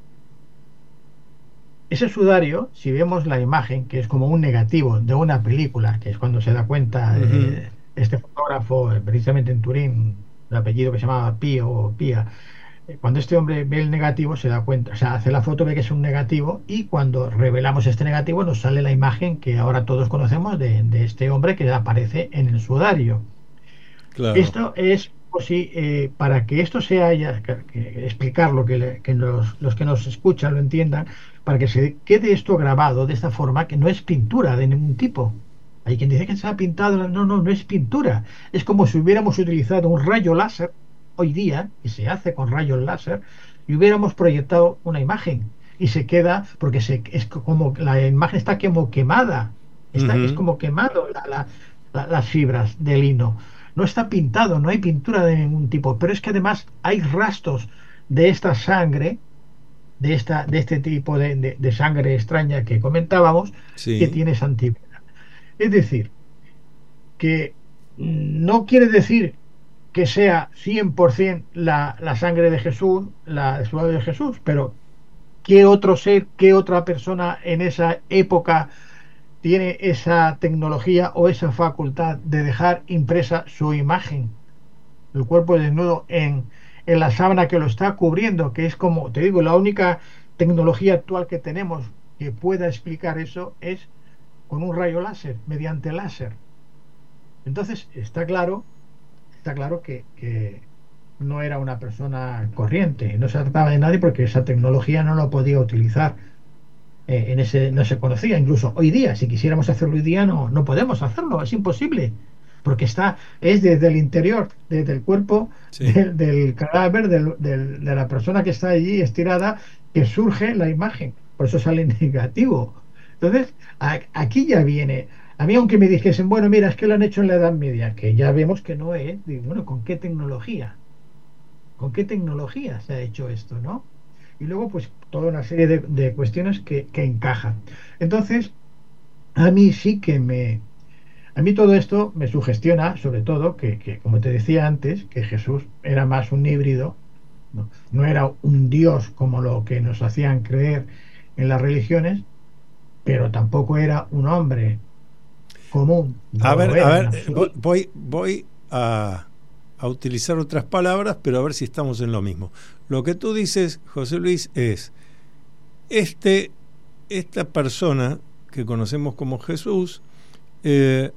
Ese sudario, si vemos la imagen, que es como un negativo de una película, que es cuando se da cuenta Ujú. eh, este fotógrafo, eh, precisamente en Turín, de apellido que se llamaba Pío o Pía, eh, cuando este hombre ve el negativo se da cuenta, o sea, hace la foto, ve que es un negativo y cuando revelamos este negativo nos sale la imagen que ahora todos conocemos de, de este hombre que aparece en el sudario. Claro. Esto es, pues sí, eh, para que esto se haya, que, que explicarlo, que, le- que los, los que nos escuchan lo entiendan, para que se quede esto grabado de esta forma, que no es pintura de ningún tipo. Hay quien dice que se ha pintado, no, no, no es pintura. Es como si hubiéramos utilizado un rayo láser hoy día, y se hace con rayos láser, y hubiéramos proyectado una imagen. Y se queda, porque se, es como la imagen está como quemada, está, es Ujú. como quemado la- la- la- las fibras del lino. No está pintado, no hay pintura de ningún tipo, pero es que además hay rastros de esta sangre, de, esta, de este tipo de, de- de sangre extraña que comentábamos, que Sí. tiene esa antigüedad. Es decir, que no quiere decir que sea cien por ciento la, la sangre de Jesús, la el sudor de Jesús, pero ¿qué otro ser, qué otra persona en esa época tiene esa tecnología o esa facultad de dejar impresa su imagen, el cuerpo desnudo en, en la sábana que lo está cubriendo, que es como, te digo, la única tecnología actual que tenemos que pueda explicar eso es con un rayo láser, mediante láser. Entonces, está claro, está claro que, que no era una persona corriente, no se trataba de nadie porque esa tecnología no lo podía utilizar, eh, en ese, no se conocía. Incluso hoy día, si quisiéramos hacerlo hoy día, no, no podemos hacerlo, es imposible, porque está, es desde el interior, desde el cuerpo Sí. del, del cadáver, del, del, de la persona que está allí estirada, que surge la imagen, por eso sale negativo. Entonces, a, aquí ya viene. A mí, aunque me dijesen, bueno, mira, es que lo han hecho en la Edad Media, que ya vemos que no es, digo, bueno, ¿con qué tecnología? ¿Con qué tecnología se ha hecho esto, no? Y luego, pues, toda una serie de, de cuestiones que, que encajan. Entonces, a mí sí que me... A mí todo esto me sugestiona, sobre todo, que, que, como te decía antes, que Jesús era más un híbrido, no, no era un Dios como lo que nos hacían creer en las religiones, pero tampoco era un hombre común, A no ver, lo a era en ver, eh, vo- absoluto. voy, voy a, a utilizar otras palabras, pero a ver si estamos en lo mismo. Lo que tú dices, José Luis, es este, esta persona que conocemos como Jesús eh,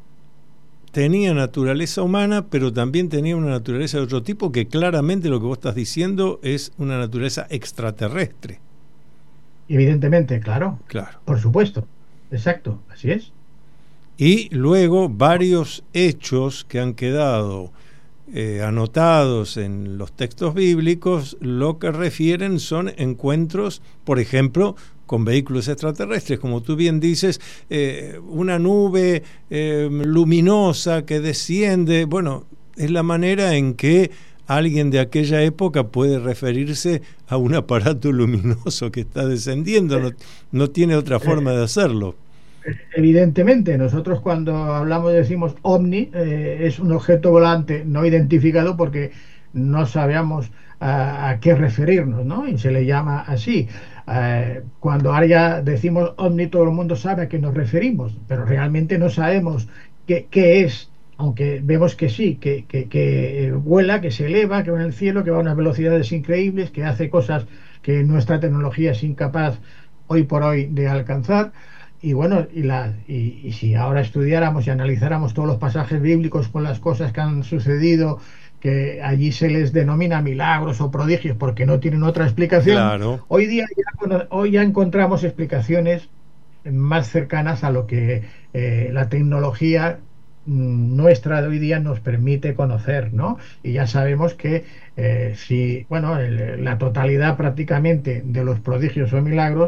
tenía naturaleza humana, pero también tenía una naturaleza de otro tipo que claramente lo que vos estás diciendo es una naturaleza extraterrestre. Evidentemente, claro, Claro. por supuesto, exacto, así es. Y luego varios hechos que han quedado eh, anotados en los textos bíblicos, lo que refieren son encuentros, por ejemplo, con vehículos extraterrestres, como tú bien dices, eh, una nube eh, luminosa que desciende. Bueno, es la manera en que alguien de aquella época puede referirse a un aparato luminoso que está descendiendo, no, no tiene otra forma Eh, de hacerlo. Evidentemente, nosotros cuando hablamos decimos ovni, eh, es un objeto volante no identificado porque no sabemos a, a qué referirnos, ¿no? Y se le llama así. Eh, cuando ahora decimos ovni, todo el mundo sabe a qué nos referimos, pero realmente no sabemos qué, qué es, aunque vemos que sí, que, que, que vuela, que se eleva, que va en el cielo, que va a unas velocidades increíbles, que hace cosas que nuestra tecnología es incapaz hoy por hoy de alcanzar. Y bueno, y, la, y, y si ahora estudiáramos y analizáramos todos los pasajes bíblicos con las cosas que han sucedido, que allí se les denomina milagros o prodigios porque no tienen otra explicación, Claro. hoy día ya, hoy ya encontramos explicaciones más cercanas a lo que eh, la tecnología mm, nuestra de hoy día nos permite conocer, ¿no? Y ya sabemos que eh, si, bueno, el- la totalidad prácticamente de los prodigios o milagros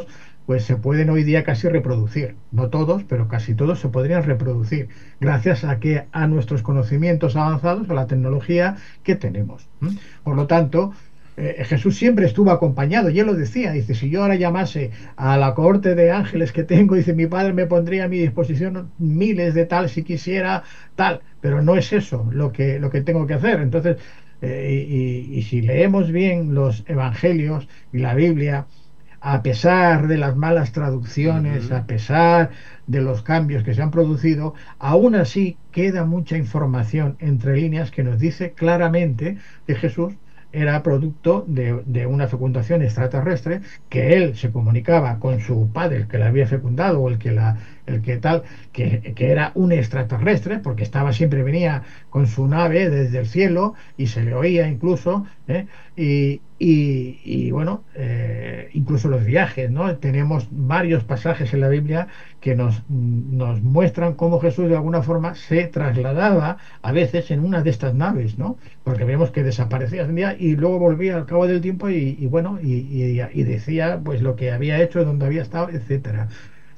pues se pueden hoy día casi reproducir. No todos, pero casi todos se podrían reproducir, gracias a que a nuestros conocimientos avanzados, a la tecnología que tenemos. ¿Mm? Por lo tanto, eh, Jesús siempre estuvo acompañado, y él lo decía, dice, si yo ahora llamase a la cohorte de ángeles que tengo, dice, mi Padre me pondría a mi disposición miles de tal si quisiera tal, pero no es eso lo que, lo que tengo que hacer. Entonces, eh, y, y si leemos bien los evangelios y la Biblia, a pesar de las malas traducciones, uh-huh. a pesar de los cambios que se han producido, aún así queda mucha información entre líneas que nos dice claramente que Jesús era producto de, de una fecundación extraterrestre, que él se comunicaba con su padre, el que la había fecundado, o el que la el que tal, que, que era un extraterrestre, porque estaba siempre, venía con su nave desde el cielo y se le oía incluso, ¿eh? y, y, y bueno, eh, incluso los viajes, ¿no? Tenemos varios pasajes en la Biblia que nos, nos muestran cómo Jesús de alguna forma se trasladaba a veces en una de estas naves, ¿no? Porque vemos que desaparecía un día y luego volvía al cabo del tiempo y, y bueno, y, y, y decía pues lo que había hecho, dónde había estado, etcétera.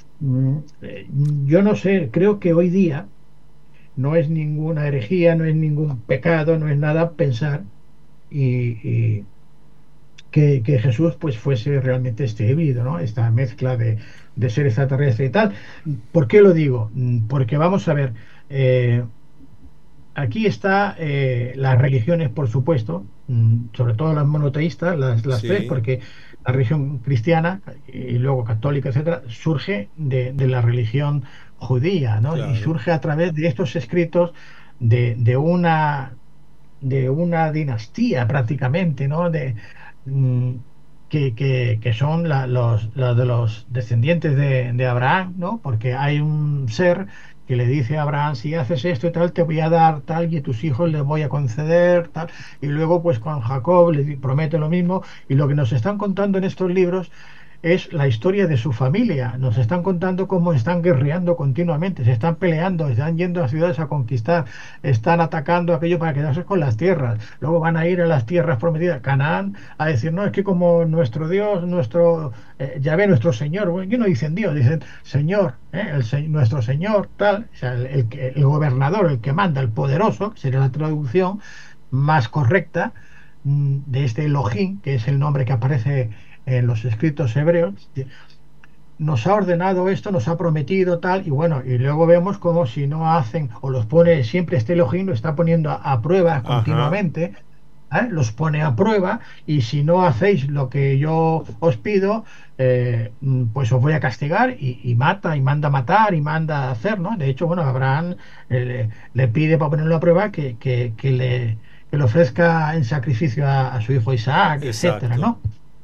Yo no sé, creo que hoy día no es ninguna herejía, no es ningún pecado, no es nada pensar y, y que, que Jesús pues fuese realmente este híbrido, ¿no? Esta mezcla de, de ser extraterrestre y tal. ¿Por qué lo digo? Porque vamos a ver, eh, aquí está eh, las religiones, por supuesto, sobre todo las monoteístas, las, las sí. tres, porque la religión cristiana y luego católica, etcétera, surge de, de la religión judía, ¿no? Claro. Y surge a través de estos escritos de, de una de una dinastía prácticamente, ¿no? De mm, que, que, que son la, los, los de los descendientes de, de Abraham, ¿no? Porque hay un ser que le dice a Abraham, si haces esto y tal, te voy a dar tal, y a tus hijos les voy a conceder tal, y luego pues con Jacob le promete lo mismo, y lo que nos están contando en estos libros es la historia de su familia. Nos están contando cómo están guerreando continuamente, se están peleando, están yendo a ciudades a conquistar, están atacando aquello para quedarse con las tierras, luego van a ir a las tierras prometidas, Canaán, a decir, no, es que como nuestro Dios, nuestro eh, Yahvé, nuestro Señor, bueno, ¿qué no dicen Dios? Dicen Señor, eh, el, nuestro Señor, tal, o sea, el, el, el gobernador, el que manda, el poderoso, que sería la traducción más correcta mm, de este Elohim, que es el nombre que aparece en los escritos hebreos, nos ha ordenado esto, nos ha prometido tal, y bueno, y luego vemos como si no hacen, o los pone, siempre este Elohim lo está poniendo a, a prueba continuamente, ¿eh? Los pone a prueba, y si no hacéis lo que yo os pido, eh, pues os voy a castigar, y, y mata, y manda matar, y manda hacer, ¿no? De hecho, bueno, Abraham eh, le, le pide para ponerlo a prueba que, que, que, le, que le ofrezca en sacrificio a, a su hijo Isaac, Exacto. etcétera, ¿no?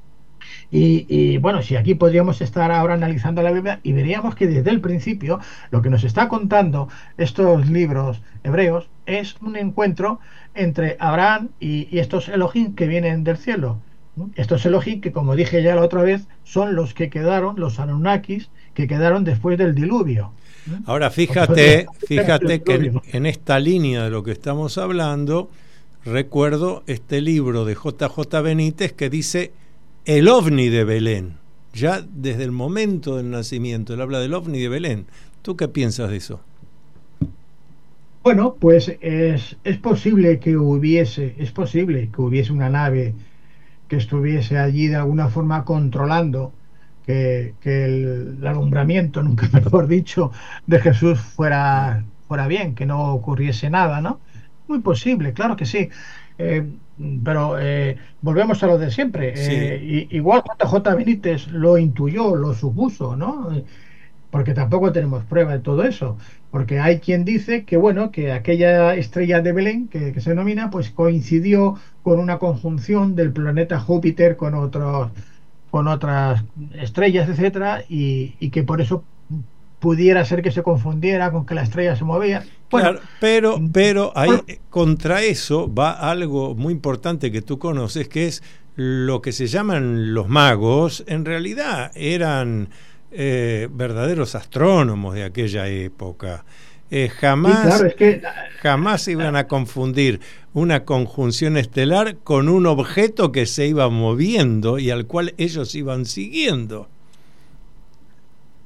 Y, y bueno, si aquí podríamos estar ahora analizando la Biblia y veríamos que desde el principio lo que nos está contando estos libros hebreos es un encuentro entre Abraham y, y estos Elohim que vienen del cielo. Estos Elohim que, como dije ya la otra vez, son los que quedaron, los Anunnakis, que quedaron después del diluvio. Ahora fíjate, fíjate que en, en esta línea de lo que estamos hablando, recuerdo este libro de J J Benítez que dice el ovni de Belén, ya desde el momento del nacimiento, él habla del ovni de Belén. ¿Tú qué piensas de eso? Bueno, pues es, es posible que hubiese, es posible que hubiese una nave que estuviese allí de alguna forma controlando que, que el, el alumbramiento, nunca mejor dicho, de Jesús fuera, fuera bien, que no ocurriese nada, ¿no? Muy posible, claro que sí. Eh, pero eh, volvemos a lo de siempre. Sí. Eh, igual J J Benítez lo intuyó, lo supuso, ¿no? Porque tampoco tenemos prueba de todo eso. Porque hay quien dice que, bueno, que aquella estrella de Belén, que, que se denomina, pues coincidió con una conjunción del planeta Júpiter con otros, con otras estrellas, etcétera, y, y que por eso pudiera ser que se confundiera con que la estrella se movía. Bueno, claro, pero, pero ahí bueno, contra eso va algo muy importante que tú conoces, que es lo que se llaman los magos. En realidad eran eh, verdaderos astrónomos de aquella época. Eh, jamás, sí, claro, es que, jamás iban a confundir una conjunción estelar con un objeto que se iba moviendo y al cual ellos iban siguiendo.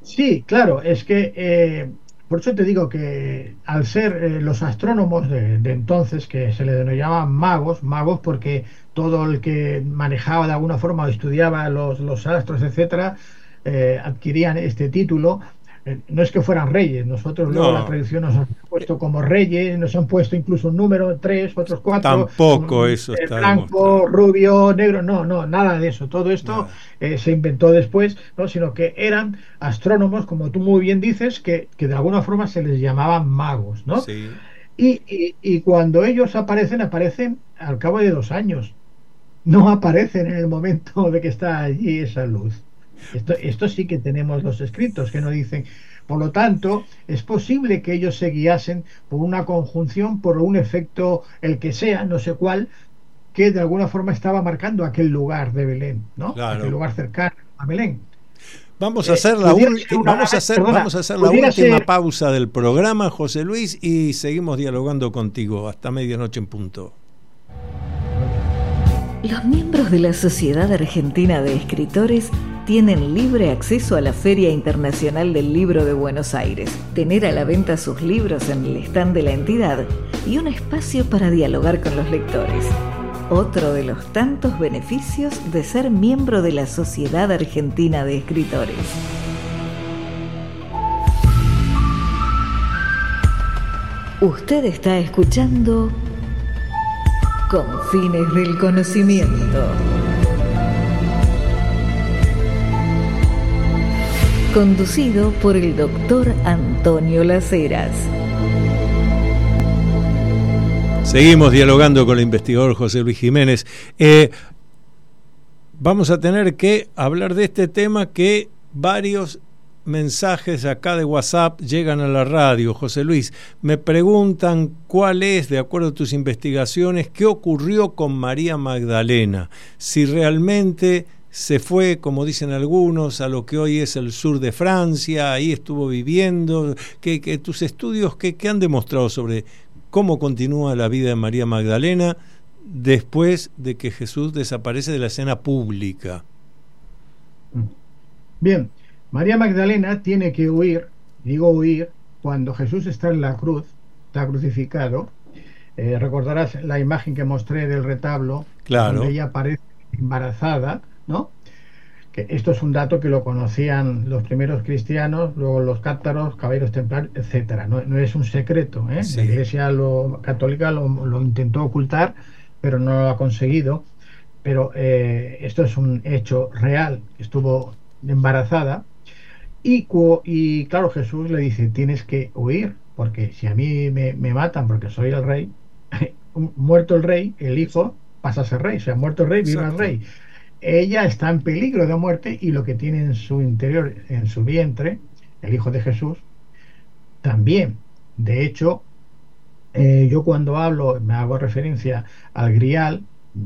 Sí, claro, es que eh, por eso te digo que al ser eh, los astrónomos de, de entonces, que se le denominaban magos, magos porque todo el que manejaba de alguna forma o estudiaba los, los astros, etcétera, eh, adquirían este título. Eh, no es que fueran reyes, nosotros luego la No, tradición nos ha puesto como reyes, nos han puesto incluso un número, tres, otros cuatro, tampoco un- eso eh, está blanco, demostrado. rubio, negro, no, no, nada de eso. Todo esto Nada. eh, se inventó después, ¿no? Sino que eran astrónomos, como tú muy bien dices, que, que de alguna forma se les llamaban magos, ¿no? Sí. Y, y- y cuando ellos aparecen, aparecen al cabo de dos años, no aparecen en el momento de que está allí esa luz. Esto, esto sí que tenemos los escritos que nos dicen. Por lo tanto, es posible que ellos se guiasen por una conjunción, por un efecto, el que sea, no sé cuál, que de alguna forma estaba marcando aquel lugar de Belén, ¿no? Aquel Claro. lugar cercano a Belén. Vamos a Eh, hacer la pudiera ul- ser una, vamos a hacer perdona, vamos a hacer la pudiera última ser, pausa del programa, José Luis, y seguimos dialogando contigo hasta medianoche en punto. Los miembros de la Sociedad Argentina de Escritores tienen libre acceso a la Feria Internacional del Libro de Buenos Aires, tener a la venta sus libros en el stand de la entidad y un espacio para dialogar con los lectores. Otro de los tantos beneficios de ser miembro de la Sociedad Argentina de Escritores. Usted está escuchando Confines del Conocimiento. Conducido por el doctor Antonio Las Heras. Seguimos dialogando con el investigador José Luis Jiménez. Eh, vamos a tener que hablar de este tema, que varios mensajes acá de WhatsApp llegan a la radio. José Luis, me preguntan cuál es, de acuerdo a tus investigaciones, qué ocurrió con María Magdalena. Si realmente se fue, como dicen algunos, a lo que hoy es el sur de Francia, ahí estuvo viviendo. Que, que tus estudios, ¿qué, qué han demostrado sobre cómo continúa la vida de María Magdalena después de que Jesús desaparece de la escena pública? Bien, María Magdalena tiene que huir, digo huir, cuando Jesús está en la cruz, está crucificado. Eh, recordarás la imagen que mostré del retablo, Claro. donde ella aparece embarazada, ¿no? Que esto es un dato que lo conocían los primeros cristianos, luego los cátaros, caballeros templarios, etcétera. No, no es un secreto, ¿eh? Sí. La Iglesia lo, católica lo, lo intentó ocultar, pero no lo ha conseguido. Pero eh, esto es un hecho real. Estuvo embarazada y, cu- y claro, Jesús le dice: tienes que huir, porque si a mí me, me matan porque soy el rey, muerto el rey, el hijo pasa a ser rey. O sea, muerto el rey, viva el Exacto. rey. Ella está en peligro de muerte y lo que tiene en su interior, en su vientre, el hijo de Jesús, también. De hecho, eh, yo cuando hablo, me hago referencia al grial,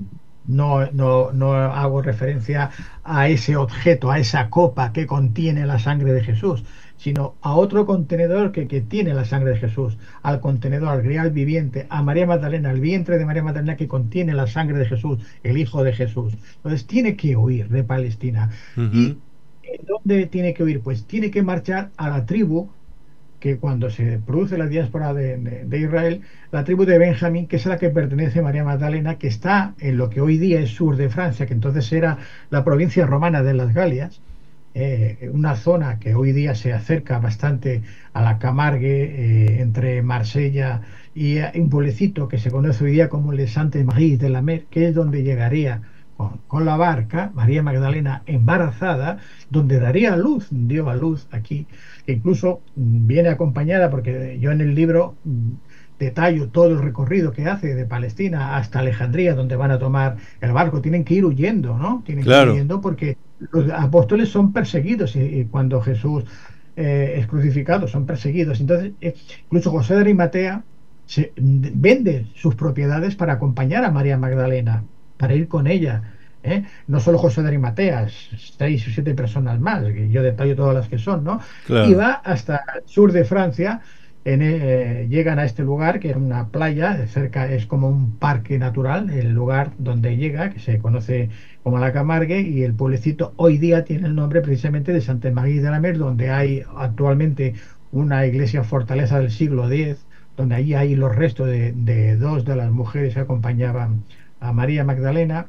no, no, no hago referencia a ese objeto, a esa copa que contiene la sangre de Jesús, sino a otro contenedor que, que tiene la sangre de Jesús, al contenedor, al grial viviente, a María Magdalena, al vientre de María Magdalena que contiene la sangre de Jesús, el hijo de Jesús. Entonces tiene que huir de Palestina. Uh-huh. ¿Y dónde tiene que huir? Pues tiene que marchar a la tribu, que cuando se produce la diáspora de, de, de Israel, la tribu de Benjamín, que es a la que pertenece María Magdalena, que está en lo que hoy día es sur de Francia, que entonces era la provincia romana de las Galias, eh, una zona que hoy día se acerca bastante a la Camargue, eh, entre Marsella y un pueblecito que se conoce hoy día como Les Saintes-Maries de la Mer, que es donde llegaría con, con la barca María Magdalena embarazada, donde daría a luz, dio a luz aquí, que incluso viene acompañada, porque yo en el libro detallo todo el recorrido que hace de Palestina hasta Alejandría, donde van a tomar el barco. Tienen que ir huyendo, ¿no? Tienen Claro. que ir huyendo porque los apóstoles son perseguidos, y, y cuando Jesús eh, es crucificado son perseguidos. Entonces, eh, incluso José de Arimatea se, vende sus propiedades para acompañar a María Magdalena, para ir con ella. ¿Eh? No solo José de Arimatea, seis o siete personas más, que yo detallo todas las que son, ¿no? Claro. Y va hasta el sur de Francia, en, eh, llegan a este lugar, que es una playa, cerca es como un parque natural, el lugar donde llega, que se conoce como la Camargue, y el pueblecito hoy día tiene el nombre precisamente de Santa María de la Mer, donde hay actualmente una iglesia fortaleza del siglo diez, donde allí hay los restos de, de dos de las mujeres que acompañaban a María Magdalena,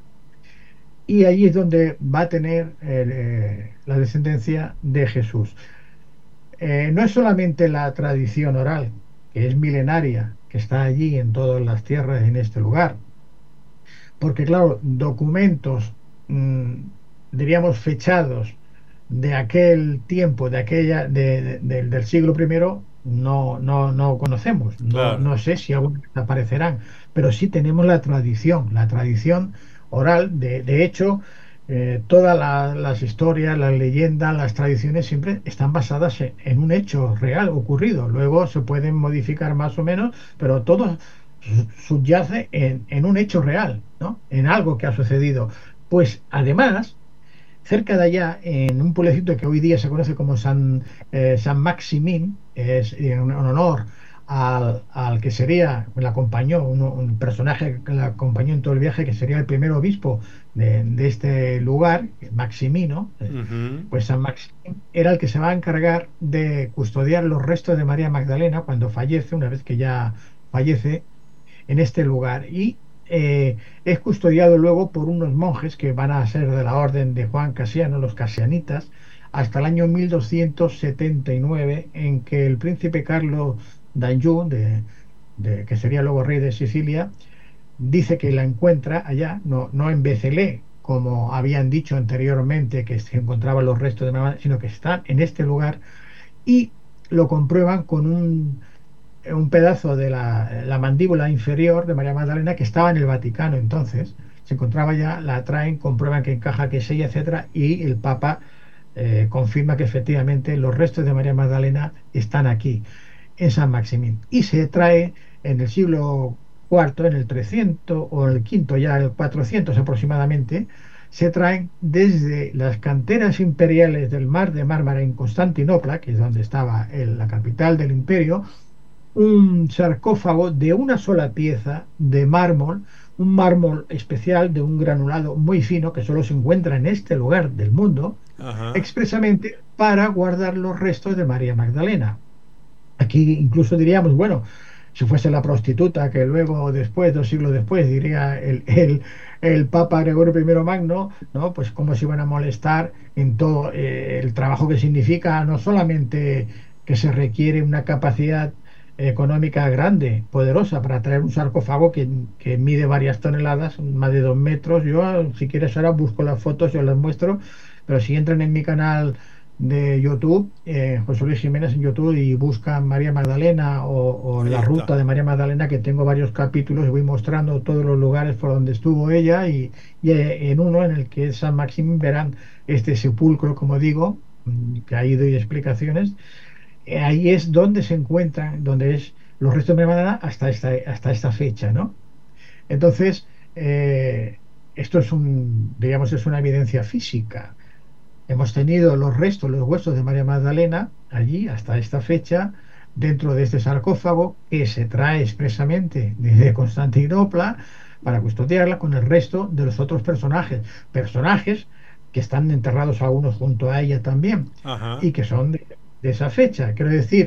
y allí es donde va a tener eh, la descendencia de Jesús. Eh, no es solamente la tradición oral, que es milenaria, que está allí en todas las tierras en este lugar, porque claro, documentos, mmm, diríamos fechados, de aquel tiempo, de aquella, de, de, de, del siglo primero, no, no, no conocemos. No, claro. No sé si aún aparecerán, pero sí tenemos la tradición, la tradición oral. De, de hecho, eh, todas la, las historias, las leyendas, las tradiciones siempre están basadas en, en un hecho real ocurrido. Luego se pueden modificar más o menos, pero todo subyace en, en un hecho real, ¿no? En algo que ha sucedido. Pues además, cerca de allá, en un pueblecito que hoy día se conoce como San, eh, San Maximín, es en honor al, al que sería, le acompañó, un, un personaje que le acompañó en todo el viaje, que sería el primer obispo de, de este lugar, Maximino. Uh-huh. Pues San Maximín era el que se va a encargar de custodiar los restos de María Magdalena cuando fallece, una vez que ya fallece, en este lugar. Y Eh, es custodiado luego por unos monjes que van a ser de la orden de Juan Casiano, los casianitas, hasta el año mil doscientos setenta y nueve, en que el príncipe Carlos d'Anjou, de, de, que sería luego rey de Sicilia, dice que la encuentra allá, no, no en Bézelé, como habían dicho anteriormente que se encontraban los restos de María, sino que están en este lugar, y lo comprueban con un un pedazo de la, la mandíbula inferior de María Magdalena que estaba en el Vaticano. Entonces se encontraba ya, la traen, comprueban que encaja, que es ella, etcétera, y el Papa eh, confirma que efectivamente los restos de María Magdalena están aquí en San Maximín, y se trae en el siglo cuarto, en el trescientos o en el quinto, ya el cuatrocientos aproximadamente, se traen desde las canteras imperiales del Mar de Mármara en Constantinopla, que es donde estaba el, la capital del imperio, un sarcófago de una sola pieza de mármol, un mármol especial de un granulado muy fino que solo se encuentra en este lugar del mundo. Ajá. Expresamente para guardar los restos de María Magdalena. Aquí incluso diríamos, bueno, si fuese la prostituta, que luego después, dos siglos después, diría el, el, el Papa Gregorio primero Magno, ¿no? Pues cómo se iban a molestar en todo eh, el trabajo que significa, no solamente que se requiere una capacidad económica grande, poderosa, para traer un sarcófago que, que mide varias toneladas, más de dos metros. Yo, si quieres, ahora busco las fotos, yo las muestro, pero si entran en mi canal de YouTube, eh, José Luis Jiménez en YouTube, y buscan María Magdalena o, o la ruta de María Magdalena, que tengo varios capítulos y voy mostrando todos los lugares por donde estuvo ella, y, y en uno en el que es San Maximín verán este sepulcro, como digo, que ahí doy explicaciones. Ahí es donde se encuentran, donde es los restos de Magdalena hasta esta, hasta esta fecha, ¿no? Entonces, eh, esto es un, digamos, es una evidencia física. Hemos tenido los restos, los huesos de María Magdalena allí hasta esta fecha, dentro de este sarcófago que se trae expresamente desde Constantinopla para custodiarla con el resto de los otros personajes, personajes que están enterrados algunos junto a ella también. Ajá. Y que son de de esa fecha. Quiero decir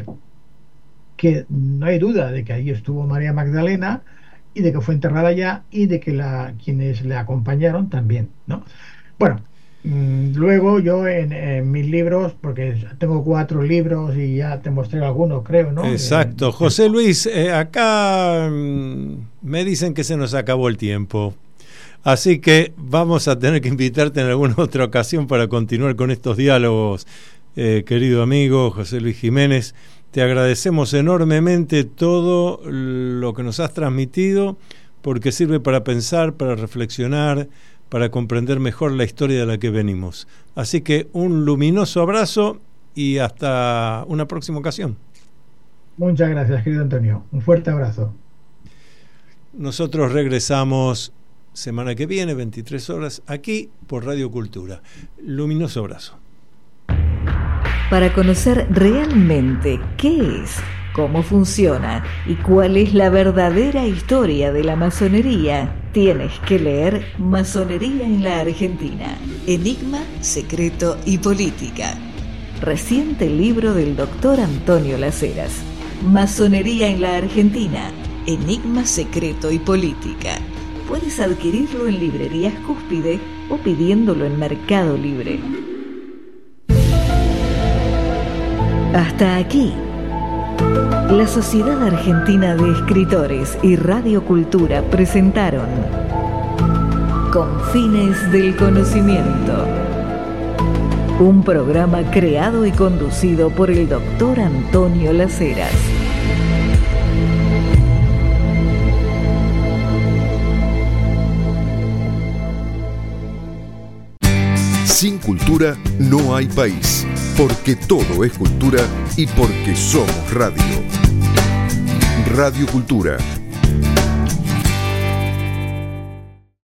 que no hay duda de que ahí estuvo María Magdalena y de que fue enterrada allá, y de que la, quienes le acompañaron también, ¿no? Bueno, mmm, luego yo en, en mis libros, porque tengo cuatro libros y ya te mostré algunos, creo, ¿no? Exacto. Eh, José Luis, eh, acá mmm, me dicen que se nos acabó el tiempo. Así que vamos a tener que invitarte en alguna otra ocasión para continuar con estos diálogos. Eh, querido amigo José Luis Jiménez, te agradecemos enormemente todo lo que nos has transmitido, porque sirve para pensar, para reflexionar, para comprender mejor la historia de la que venimos. Así que un luminoso abrazo y hasta una próxima ocasión. Muchas gracias, querido Antonio. Un fuerte abrazo. Nosotros regresamos semana que viene, veintitrés horas, aquí por Radio Cultura. Luminoso abrazo. Para conocer realmente qué es cómo funciona y cuál es la verdadera historia de la masonería, tienes que leer Masonería en la Argentina. Enigma, secreto y política. Reciente libro del doctor Antonio Las Heras. Masonería en la Argentina. Enigma, secreto y política. Puedes adquirirlo en librerías Cúspide o pidiéndolo en Mercado Libre. Hasta aquí. La Sociedad Argentina de Escritores y Radio Cultura presentaron Confines del Conocimiento. Un programa creado y conducido por el doctor Antonio Las Heras. Sin cultura no hay país, porque todo es cultura y porque somos radio. Radio Cultura.